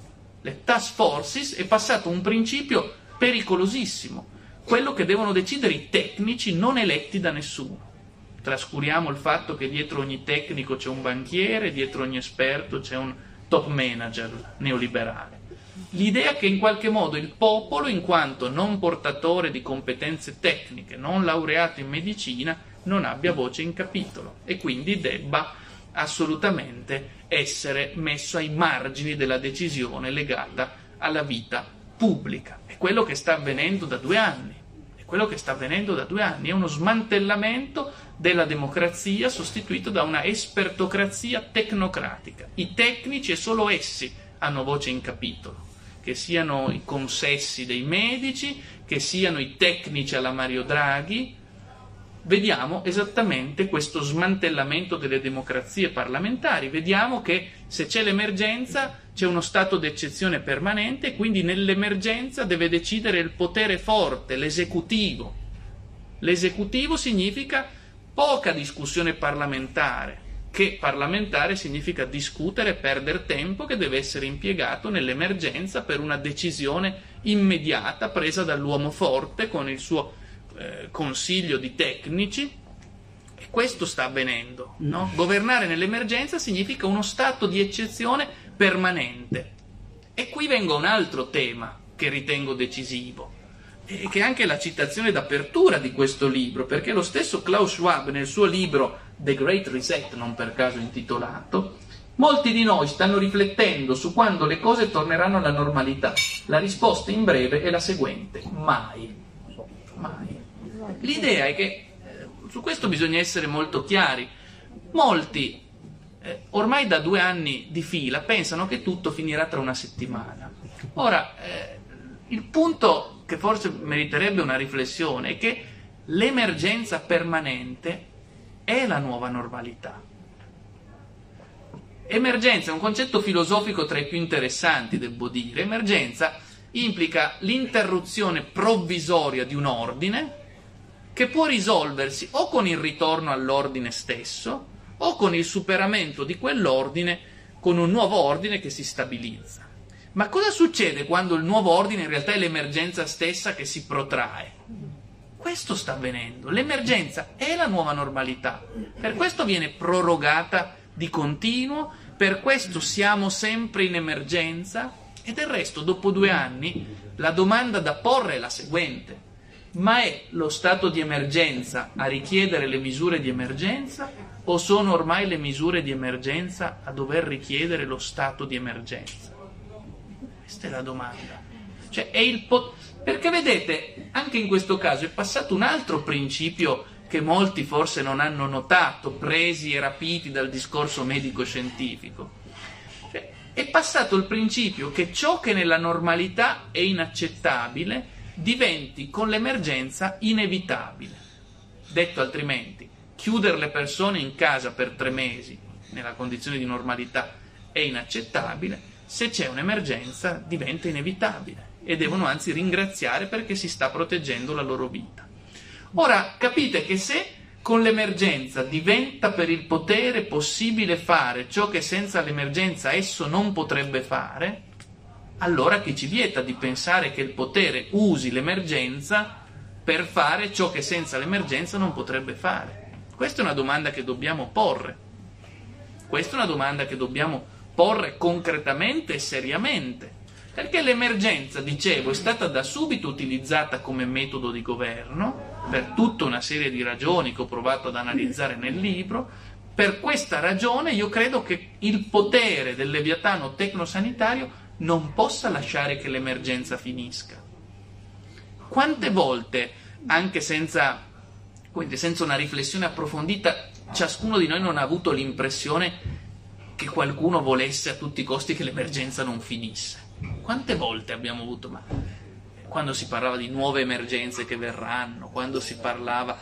Le task forces è passato un principio pericolosissimo, quello che devono decidere i tecnici non eletti da nessuno. Trascuriamo il fatto che dietro ogni tecnico c'è un banchiere, dietro ogni esperto c'è un top manager neoliberale. L'idea che in qualche modo il popolo, in quanto non portatore di competenze tecniche, non laureato in medicina, non abbia voce in capitolo e quindi debba assolutamente essere messo ai margini della decisione legata alla vita pubblica. È quello che sta avvenendo da due anni. È quello che sta avvenendo da due anni. È uno smantellamento della democrazia sostituito da una espertocrazia tecnocratica. I tecnici, e solo essi, hanno voce in capitolo. Che siano i consessi dei medici, che siano i tecnici alla Mario Draghi. Vediamo esattamente questo smantellamento delle democrazie parlamentari. Vediamo che se c'è l'emergenza c'è uno stato d'eccezione permanente e quindi nell'emergenza deve decidere il potere forte, l'esecutivo. L'esecutivo significa poca discussione parlamentare, che parlamentare significa discutere e perdere tempo che deve essere impiegato nell'emergenza per una decisione immediata presa dall'uomo forte con il suo eh, consiglio di tecnici. E questo sta avvenendo, no? Governare nell'emergenza significa uno stato di eccezione permanente. E qui vengo a un altro tema che ritengo decisivo, e che è anche la citazione d'apertura di questo libro, perché lo stesso Klaus Schwab nel suo libro The Great Reset, non per caso intitolato, molti di noi stanno riflettendo su quando le cose torneranno alla normalità. La risposta in breve è la seguente: mai. Mai. L'idea è che eh, su questo bisogna essere molto chiari. Molti eh, ormai da due anni di fila pensano che tutto finirà tra una settimana. Ora, eh, il punto che forse meriterebbe una riflessione è che l'emergenza permanente è la nuova normalità. Emergenza è un concetto filosofico tra i più interessanti, devo dire. Emergenza implica l'interruzione provvisoria di un ordine che può risolversi o con il ritorno all'ordine stesso o con il superamento di quell'ordine con un nuovo ordine che si stabilizza. Ma cosa succede quando il nuovo ordine in realtà è l'emergenza stessa che si protrae? Questo sta avvenendo. L'emergenza è la nuova normalità. Per questo viene prorogata di continuo, per questo siamo sempre in emergenza e del resto, dopo due anni, la domanda da porre è la seguente. Ma è lo stato di emergenza a richiedere le misure di emergenza o sono ormai le misure di emergenza a dover richiedere lo stato di emergenza? Questa è la domanda. Cioè, è il pot- Perché vedete, anche in questo caso è passato un altro principio che molti forse non hanno notato, presi e rapiti dal discorso medico-scientifico. Cioè, è passato il principio che ciò che nella normalità è inaccettabile diventi con l'emergenza inevitabile. Detto altrimenti, chiudere le persone in casa per tre mesi nella condizione di normalità è inaccettabile, se c'è un'emergenza diventa inevitabile e devono anzi ringraziare perché si sta proteggendo la loro vita. Ora capite che se con l'emergenza diventa per il potere possibile fare ciò che senza l'emergenza esso non potrebbe fare, allora chi ci vieta di pensare che il potere usi l'emergenza per fare ciò che senza l'emergenza non potrebbe fare? Questa è una domanda che dobbiamo porre. Questa è una domanda che dobbiamo porre concretamente e seriamente. Perché l'emergenza, dicevo, è stata da subito utilizzata come metodo di governo, per tutta una serie di ragioni che ho provato ad analizzare nel libro. Per questa ragione io credo che il potere del leviatano tecnosanitario non possa lasciare che l'emergenza finisca. Quante volte, anche senza, quindi senza una riflessione approfondita, ciascuno di noi non ha avuto l'impressione che qualcuno volesse a tutti i costi che l'emergenza non finisse? Quante volte abbiamo avuto, ma quando si parlava di nuove emergenze che verranno, quando si parlava...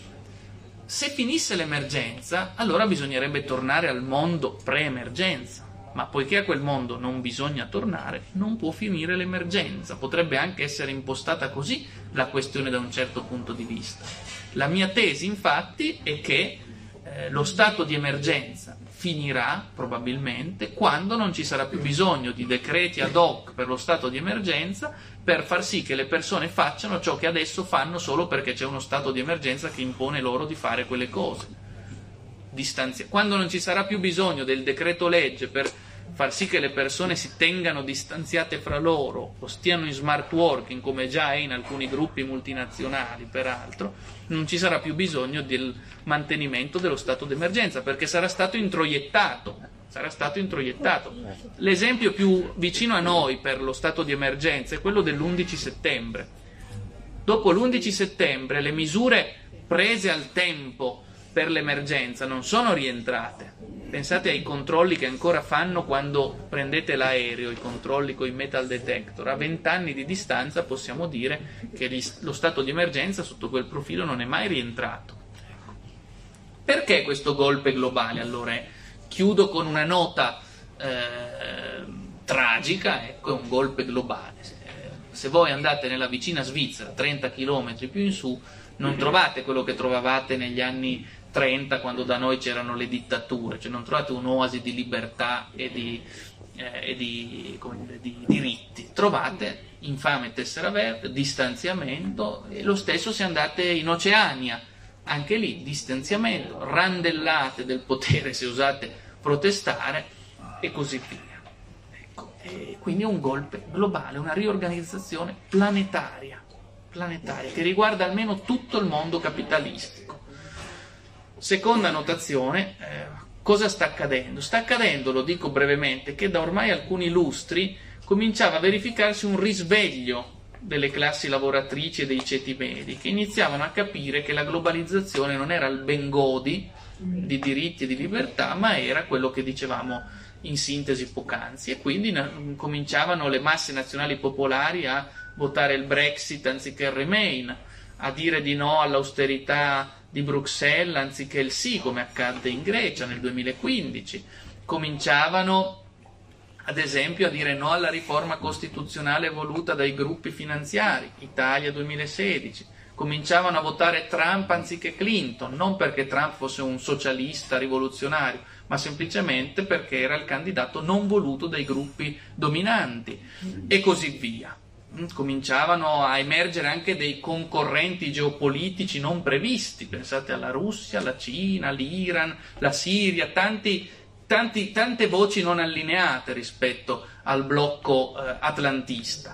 Se finisse l'emergenza, allora bisognerebbe tornare al mondo pre-emergenza. Ma poiché a quel mondo non bisogna tornare, non può finire l'emergenza. Potrebbe anche essere impostata così la questione da un certo punto di vista. La mia tesi, infatti, è che eh, lo stato di emergenza finirà, probabilmente, quando non ci sarà più bisogno di decreti ad hoc per lo stato di emergenza per far sì che le persone facciano ciò che adesso fanno solo perché c'è uno stato di emergenza che impone loro di fare quelle cose. Distanzia- quando non ci sarà più bisogno del decreto legge per far sì che le persone si tengano distanziate fra loro o stiano in smart working, come già è in alcuni gruppi multinazionali peraltro, non ci sarà più bisogno del mantenimento dello stato d'emergenza perché sarà stato introiettato sarà stato introiettato. L'esempio più vicino a noi per lo stato di emergenza è quello dell'undici settembre. Dopo l'undici settembre le misure prese al tempo per l'emergenza non sono rientrate. Pensate ai controlli che ancora fanno quando prendete l'aereo, i controlli con i metal detector. A vent'anni di distanza possiamo dire che gli, lo stato di emergenza sotto quel profilo non è mai rientrato. Perché questo golpe globale? Allora, chiudo con una nota eh, tragica, ecco, è un golpe globale. Se voi andate nella vicina Svizzera, trenta chilometri più in su, non trovate quello che trovavate negli anni trenta quando da noi c'erano le dittature, cioè non trovate un'oasi di libertà e di, eh, e di, come dire, di diritti, trovate infame tessera verde, distanziamento, e lo stesso se andate in Oceania, anche lì distanziamento, randellate del potere se osate protestare e così via. Ecco, e quindi è un golpe globale, una riorganizzazione planetaria, planetaria che riguarda almeno tutto il mondo capitalistico. Seconda notazione, eh, cosa sta accadendo? Sta accadendo, lo dico brevemente, che da ormai alcuni lustri cominciava a verificarsi un risveglio delle classi lavoratrici e dei ceti medi, che iniziavano a capire che la globalizzazione non era il bengodi di diritti e di libertà, ma era quello che dicevamo in sintesi poc'anzi, e quindi na- cominciavano le masse nazionali popolari a votare il Brexit anziché il Remain, a dire di no all'austerità di Bruxelles anziché il sì, come accadde in Grecia nel duemilaquindici. Cominciavano ad esempio a dire no alla riforma costituzionale voluta dai gruppi finanziari, Italia duemilasedici. Cominciavano a votare Trump anziché Clinton, non perché Trump fosse un socialista rivoluzionario, ma semplicemente perché era il candidato non voluto dai gruppi dominanti, e così via. cominciavano a emergere anche dei concorrenti geopolitici non previsti, pensate alla Russia, la Cina, l'Iran, la Siria, tanti, tanti, tante voci non allineate rispetto al blocco eh, atlantista.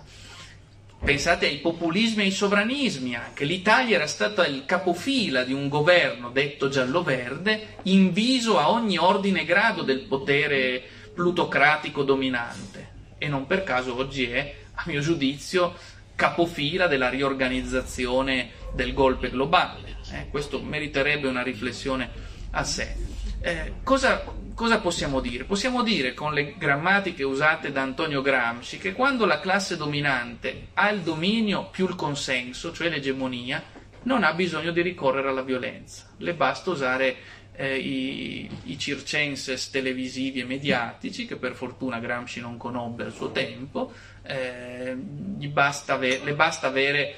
Pensate ai populismi e ai sovranismi anche. L'Italia era stata il capofila di un governo detto giallo-verde, inviso a ogni ordine e grado del potere plutocratico dominante, e non per caso oggi è, a mio giudizio, capofila della riorganizzazione del golpe globale. Eh, questo meriterebbe una riflessione a sé. Eh, cosa, cosa possiamo dire? Possiamo dire, con le grammatiche usate da Antonio Gramsci, che quando la classe dominante ha il dominio più il consenso, cioè l'egemonia, non ha bisogno di ricorrere alla violenza. Le basta usare eh, i, i circenses televisivi e mediatici, che per fortuna Gramsci non conobbe al suo tempo, eh, gli basta ave- le basta avere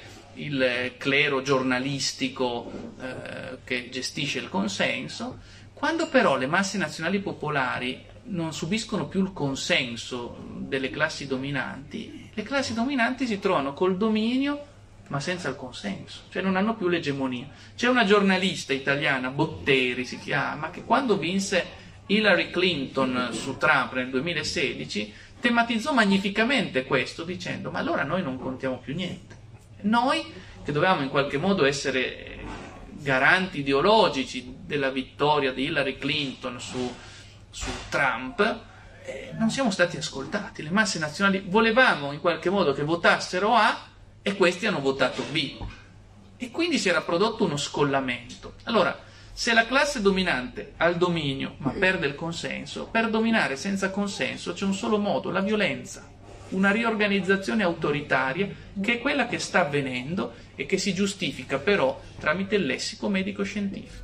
il clero giornalistico eh, che gestisce il consenso. Quando però le masse nazionali popolari non subiscono più il consenso delle classi dominanti, le classi dominanti si trovano col dominio ma senza il consenso, cioè non hanno più l'egemonia. C'è una giornalista italiana, Botteri si chiama, che quando vinse Hillary Clinton su Trump nel duemilasedici tematizzò magnificamente questo, dicendo: ma allora noi non contiamo più niente. Noi, che dovevamo in qualche modo essere garanti ideologici della vittoria di Hillary Clinton su, su Trump, eh, non siamo stati ascoltati. Le masse nazionali volevamo in qualche modo che votassero A e questi hanno votato B, e quindi si era prodotto uno scollamento. Allora, se la classe dominante ha il dominio ma perde il consenso, per dominare senza consenso c'è un solo modo: la violenza, una riorganizzazione autoritaria, che è quella che sta avvenendo e che si giustifica però tramite il lessico medico-scientifico.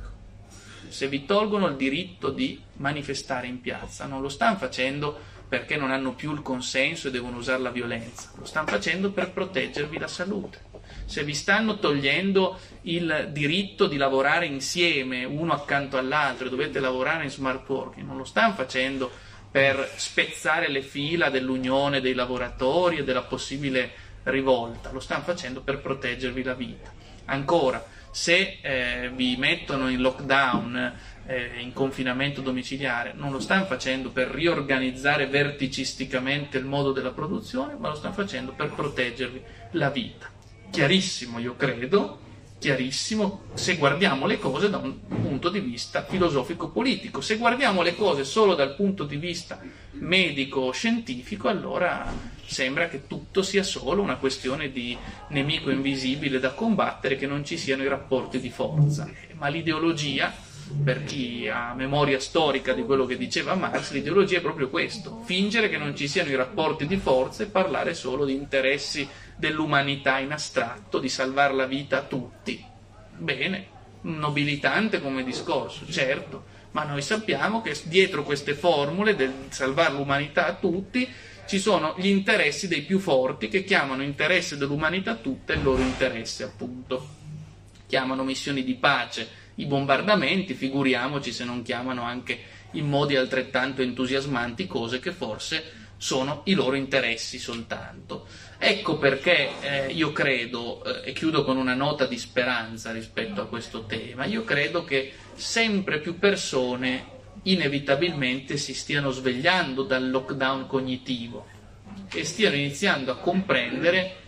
Se vi tolgono il diritto di manifestare in piazza, non lo stanno facendo perché non hanno più il consenso e devono usare la violenza, lo stanno facendo per proteggervi la salute. Se vi stanno togliendo il diritto di lavorare insieme, uno accanto all'altro, e dovete lavorare in smart working, non lo stanno facendo per spezzare le fila dell'unione dei lavoratori e della possibile rivolta, lo stanno facendo per proteggervi la vita. Ancora, se eh, vi mettono in lockdown, eh, in confinamento domiciliare, non lo stanno facendo per riorganizzare verticisticamente il modo della produzione, ma lo stanno facendo per proteggervi la vita. Chiarissimo, io credo, chiarissimo, se guardiamo le cose da un punto di vista filosofico-politico. Se guardiamo le cose solo dal punto di vista medico-scientifico, allora sembra che tutto sia solo una questione di nemico invisibile da combattere, che non ci siano i rapporti di forza. Ma l'ideologia, per chi ha memoria storica di quello che diceva Marx, l'ideologia è proprio questo: fingere che non ci siano i rapporti di forza e parlare solo di interessi dell'umanità in astratto, di salvare la vita a tutti. Bene, nobilitante come discorso, certo, ma noi sappiamo che dietro queste formule del salvare l'umanità a tutti ci sono gli interessi dei più forti, che chiamano interesse dell'umanità tutta il loro interesse, appunto. Chiamano missioni di pace i bombardamenti, figuriamoci se non chiamano anche in modi altrettanto entusiasmanti cose che forse sono i loro interessi soltanto. Ecco perché eh, io credo, eh, e chiudo con una nota di speranza rispetto a questo tema, io credo che sempre più persone inevitabilmente si stiano svegliando dal lockdown cognitivo e stiano iniziando a comprendere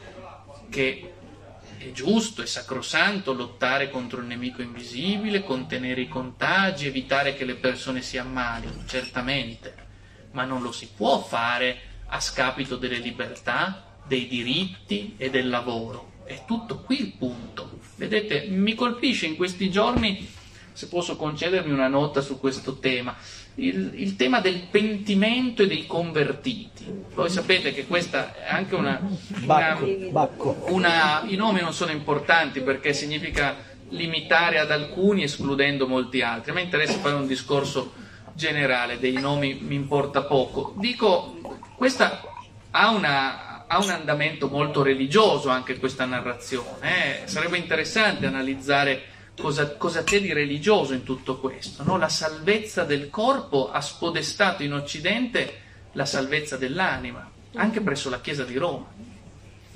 che è giusto, è sacrosanto lottare contro il nemico invisibile, contenere i contagi, evitare che le persone si ammalino, certamente, ma non lo si può fare a scapito delle libertà, dei diritti e del lavoro. È tutto qui il punto. Vedete, mi colpisce in questi giorni, se posso concedermi una nota su questo tema, il, il tema del pentimento e dei convertiti. Voi sapete che questa è anche una, una, una... I nomi non sono importanti perché significa limitare ad alcuni escludendo molti altri. A me interessa fare un discorso generale, dei nomi mi importa poco. Dico, questa ha una... ha un andamento molto religioso anche questa narrazione, eh? Sarebbe interessante analizzare cosa, cosa c'è di religioso in tutto questo, no? La salvezza del corpo ha spodestato in Occidente la salvezza dell'anima, anche presso la Chiesa di Roma.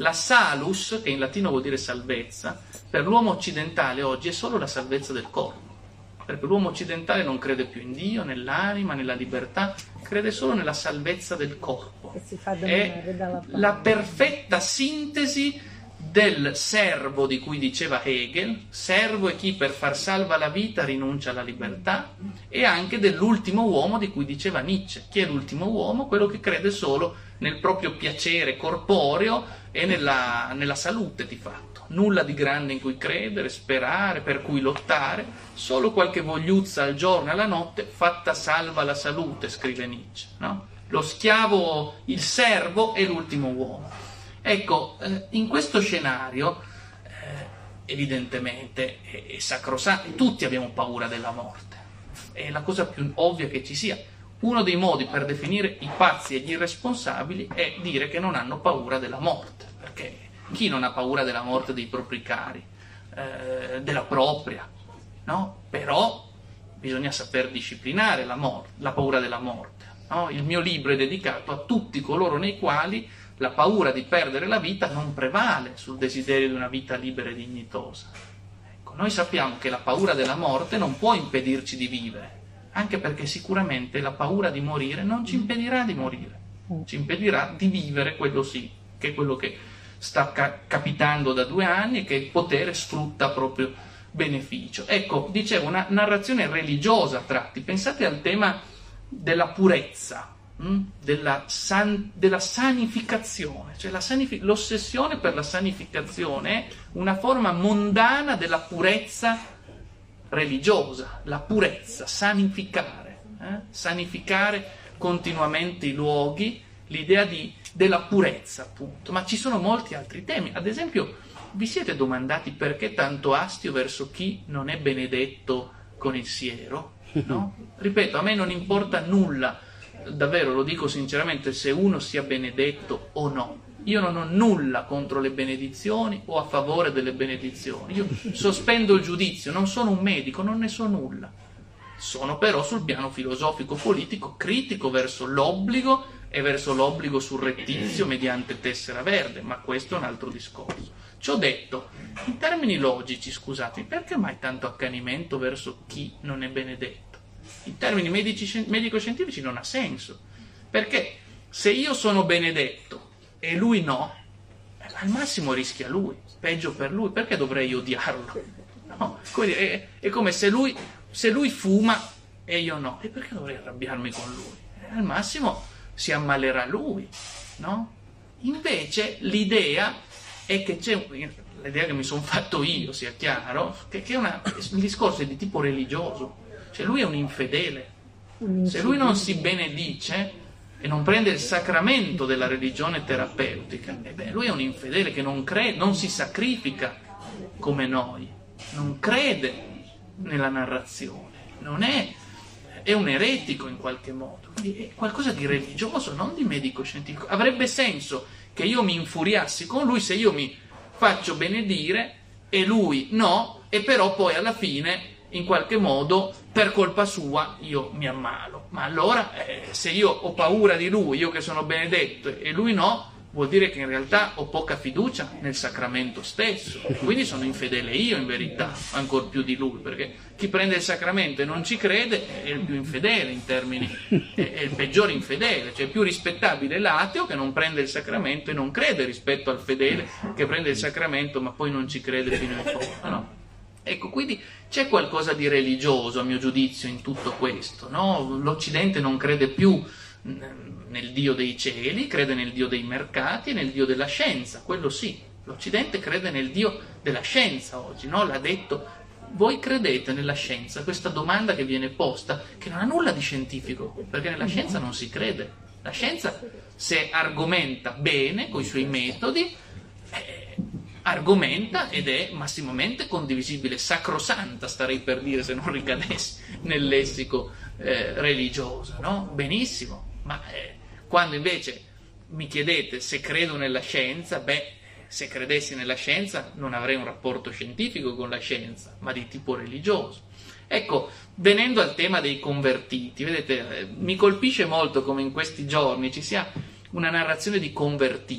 La salus, che in latino vuol dire salvezza, per l'uomo occidentale oggi è solo la salvezza del corpo. Perché l'uomo occidentale non crede più in Dio, nell'anima, nella libertà, crede solo nella salvezza del corpo. È la perfetta sintesi del servo di cui diceva Hegel. Servo è chi per far salva la vita rinuncia alla libertà, e anche dell'ultimo uomo di cui diceva Nietzsche. Chi è l'ultimo uomo? Quello che crede solo nel proprio piacere corporeo e nella, nella salute di fatto. Nulla di grande in cui credere, sperare, per cui lottare, solo qualche vogliuzza al giorno e alla notte, fatta salva la salute, scrive Nietzsche, no? Lo schiavo, il servo è l'ultimo uomo. Ecco, eh, in questo scenario, eh, evidentemente, è, è sacrosanto, tutti abbiamo paura della morte, è la cosa più ovvia che ci sia. Uno dei modi per definire i pazzi e gli irresponsabili è dire che non hanno paura della morte, perché chi non ha paura della morte dei propri cari, eh, della propria, no? Però bisogna saper disciplinare la, morte, la paura della morte, no? Il mio libro è dedicato a tutti coloro nei quali la paura di perdere la vita non prevale sul desiderio di una vita libera e dignitosa. Ecco, noi sappiamo che la paura della morte non può impedirci di vivere, anche perché sicuramente la paura di morire non ci impedirà di morire, ci impedirà di vivere, quello sì, che è quello che sta ca- capitando da due anni e che il potere sfrutta a proprio beneficio. Ecco, dicevo, una narrazione religiosa a tratti. Pensate al tema della purezza, mh? Della, san- della sanificazione, cioè la sanif- l'ossessione per la sanificazione è una forma mondana della purezza religiosa, la purezza, sanificare, eh? sanificare continuamente i luoghi, l'idea di, della purezza, appunto. Ma ci sono molti altri temi. Ad esempio, vi siete domandati perché tanto astio verso chi non è benedetto con il siero? No? Ripeto, a me non importa nulla, davvero lo dico sinceramente, se uno sia benedetto o no. Io non ho nulla contro le benedizioni o a favore delle benedizioni. Io sospendo il giudizio, non sono un medico, non ne so nulla. Sono però sul piano filosofico-politico critico verso l'obbligo e verso l'obbligo surrettizio mediante tessera verde, ma questo è un altro discorso. Ciò detto, in termini logici, scusate, perché mai tanto accanimento verso chi non è benedetto? In termini medici, medico-scientifici non ha senso, perché se io sono benedetto e lui no, al massimo rischia lui, peggio per lui, perché dovrei odiarlo? No? È, è come se lui, se lui fuma e io no, e perché dovrei arrabbiarmi con lui? Al massimo si ammalerà lui, no? Invece l'idea è che c'è, l'idea che mi sono fatto io, sia chiaro, che, che è una, il discorso è di tipo religioso, cioè lui è un infedele, se lui non si benedice e non prende il sacramento della religione terapeutica, e beh, lui è un infedele che non crede, non si sacrifica come noi, non crede nella narrazione, non è, è un eretico in qualche modo, quindi è qualcosa di religioso, non di medico-scientifico. Avrebbe senso che io mi infuriassi con lui se io mi faccio benedire e lui no, e però poi alla fine in qualche modo per colpa sua io mi ammalo. Ma allora eh, se io ho paura di lui, io che sono benedetto, e lui no, vuol dire che in realtà ho poca fiducia nel sacramento stesso, quindi sono infedele io in verità, ancor più di lui, perché chi prende il sacramento e non ci crede è il più infedele in termini, è il peggiore infedele, cioè è più rispettabile l'ateo che non prende il sacramento e non crede rispetto al fedele che prende il sacramento ma poi non ci crede fino in fondo, no? Ecco, quindi c'è qualcosa di religioso a mio giudizio in tutto questo, no? L'Occidente non crede più nel Dio dei cieli, crede nel Dio dei mercati e nel Dio della scienza, quello sì. L'Occidente crede nel Dio della scienza oggi, no? L'ha detto, voi credete nella scienza? Questa domanda che viene posta, che non ha nulla di scientifico, perché nella scienza non si crede. La scienza, se argomenta bene, con i suoi metodi, eh, argomenta ed è massimamente condivisibile, sacrosanta starei per dire se non ricadessi nel lessico eh, religioso, no? Benissimo, ma eh, quando invece mi chiedete se credo nella scienza, beh, se credessi nella scienza non avrei un rapporto scientifico con la scienza, ma di tipo religioso. Ecco, venendo al tema dei convertiti, vedete, eh, mi colpisce molto come in questi giorni ci sia una narrazione di convertiti.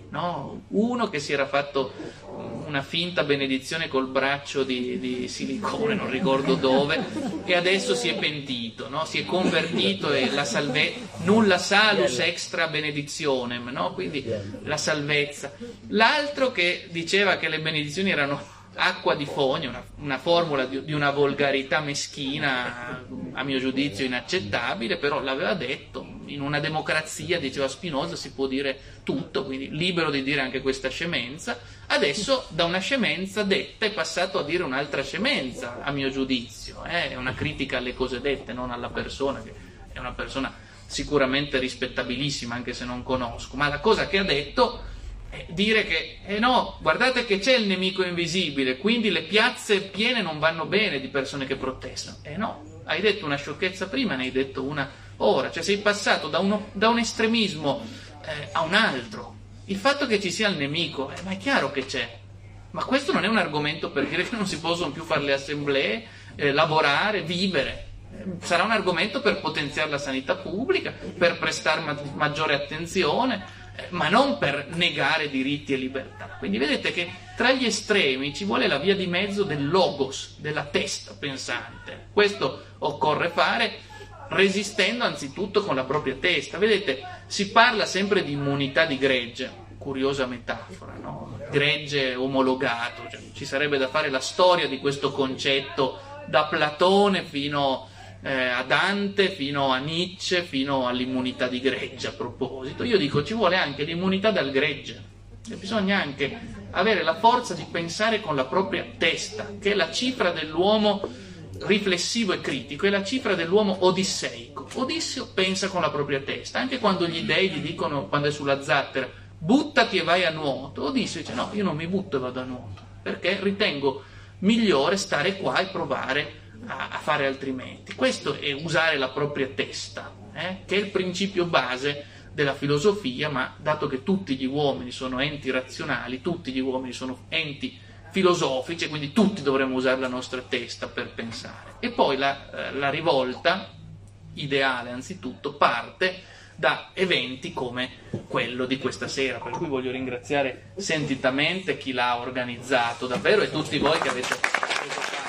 no? Uno che si era fatto una finta benedizione col braccio di, di silicone, non ricordo dove, e adesso si è pentito, no? Si è convertito e la salve nulla salus extra benedizionem, no? Quindi la salvezza. L'altro che diceva che le benedizioni erano acqua di fogna, una, una formula di, di una volgarità meschina, a mio giudizio inaccettabile, però l'aveva detto. In una democrazia, diceva Spinoza, si può dire tutto, quindi libero di dire anche questa scemenza. Adesso da una scemenza detta è passato a dire un'altra scemenza, a mio giudizio. Eh? È una critica alle cose dette, non alla persona, che è una persona sicuramente rispettabilissima, anche se non conosco, ma la cosa che ha detto è dire che, eh no, guardate che c'è il nemico invisibile, quindi le piazze piene non vanno bene di persone che protestano. Eh no, hai detto una sciocchezza prima, ne hai detto una ora, cioè sei passato da, uno, da un estremismo eh, a un altro. Il fatto che ci sia il nemico, eh, ma è chiaro che c'è, ma questo non è un argomento per dire che non si possono più fare le assemblee, eh, lavorare, vivere. Sarà un argomento per potenziare la sanità pubblica, per prestare ma- maggiore attenzione, eh, ma non per negare diritti e libertà. Quindi vedete che tra gli estremi ci vuole la via di mezzo del logos, della testa pensante. Questo occorre fare resistendo anzitutto con la propria testa. Vedete, si parla sempre di immunità di gregge, curiosa metafora, no? Gregge omologato, cioè, ci sarebbe da fare la storia di questo concetto da Platone fino eh, a Dante, fino a Nietzsche, fino all'immunità di gregge. A proposito, io dico ci vuole anche l'immunità dal gregge, e bisogna anche avere la forza di pensare con la propria testa, che è la cifra dell'uomo riflessivo e critico, è la cifra dell'uomo odisseico. Odisseo pensa con la propria testa, anche quando gli dei gli dicono, quando è sulla zattera, buttati e vai a nuoto, Odisseo dice no, io non mi butto e vado a nuoto, perché ritengo migliore stare qua e provare a, a fare altrimenti. Questo è usare la propria testa, eh? che è il principio base della filosofia, ma dato che tutti gli uomini sono enti razionali, tutti gli uomini sono enti filosofici, quindi tutti dovremmo usare la nostra testa per pensare. E poi la, la rivolta ideale anzitutto parte da eventi come quello di questa sera, per cui voglio ringraziare sentitamente chi l'ha organizzato davvero e tutti voi che avete preso parte.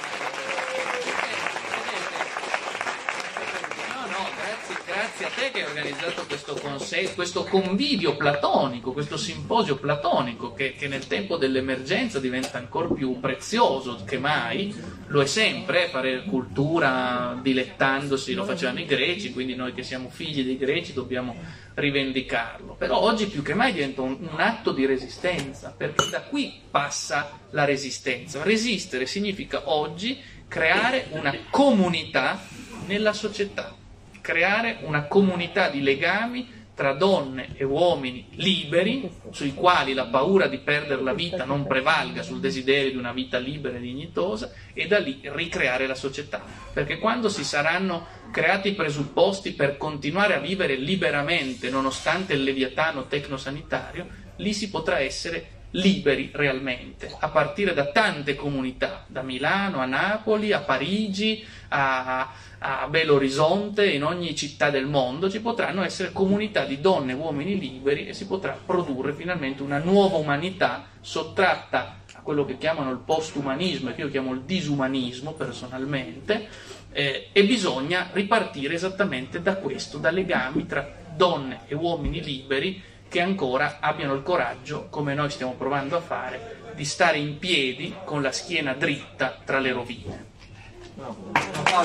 No, no, grazie, grazie a te che hai organizzato questo consenso, questo convivio platonico, questo simposio platonico che, che nel tempo dell'emergenza diventa ancora più prezioso che mai. Lo è sempre, fare cultura dilettandosi, lo facevano i greci, quindi noi che siamo figli dei greci dobbiamo rivendicarlo. Però oggi più che mai diventa un, un atto di resistenza, perché da qui passa la resistenza. Resistere significa oggi creare una comunità nella società, creare una comunità di legami tra donne e uomini liberi, sui quali la paura di perdere la vita non prevalga sul desiderio di una vita libera e dignitosa, e da lì ricreare la società. Perché quando si saranno creati i presupposti per continuare a vivere liberamente, nonostante il leviatano tecnosanitario, lì si potrà essere liberi realmente, a partire da tante comunità, da Milano a Napoli, a Parigi, a, a Belo Horizonte, in ogni città del mondo ci potranno essere comunità di donne e uomini liberi e si potrà produrre finalmente una nuova umanità sottratta a quello che chiamano il postumanismo e che io chiamo il disumanismo personalmente, eh, e bisogna ripartire esattamente da questo, da legami tra donne e uomini liberi che ancora abbiano il coraggio, come noi stiamo provando a fare, di stare in piedi con la schiena dritta tra le rovine. Bravo. Un applauso.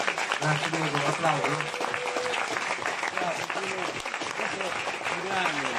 Grazie mille, un applauso. Grazie.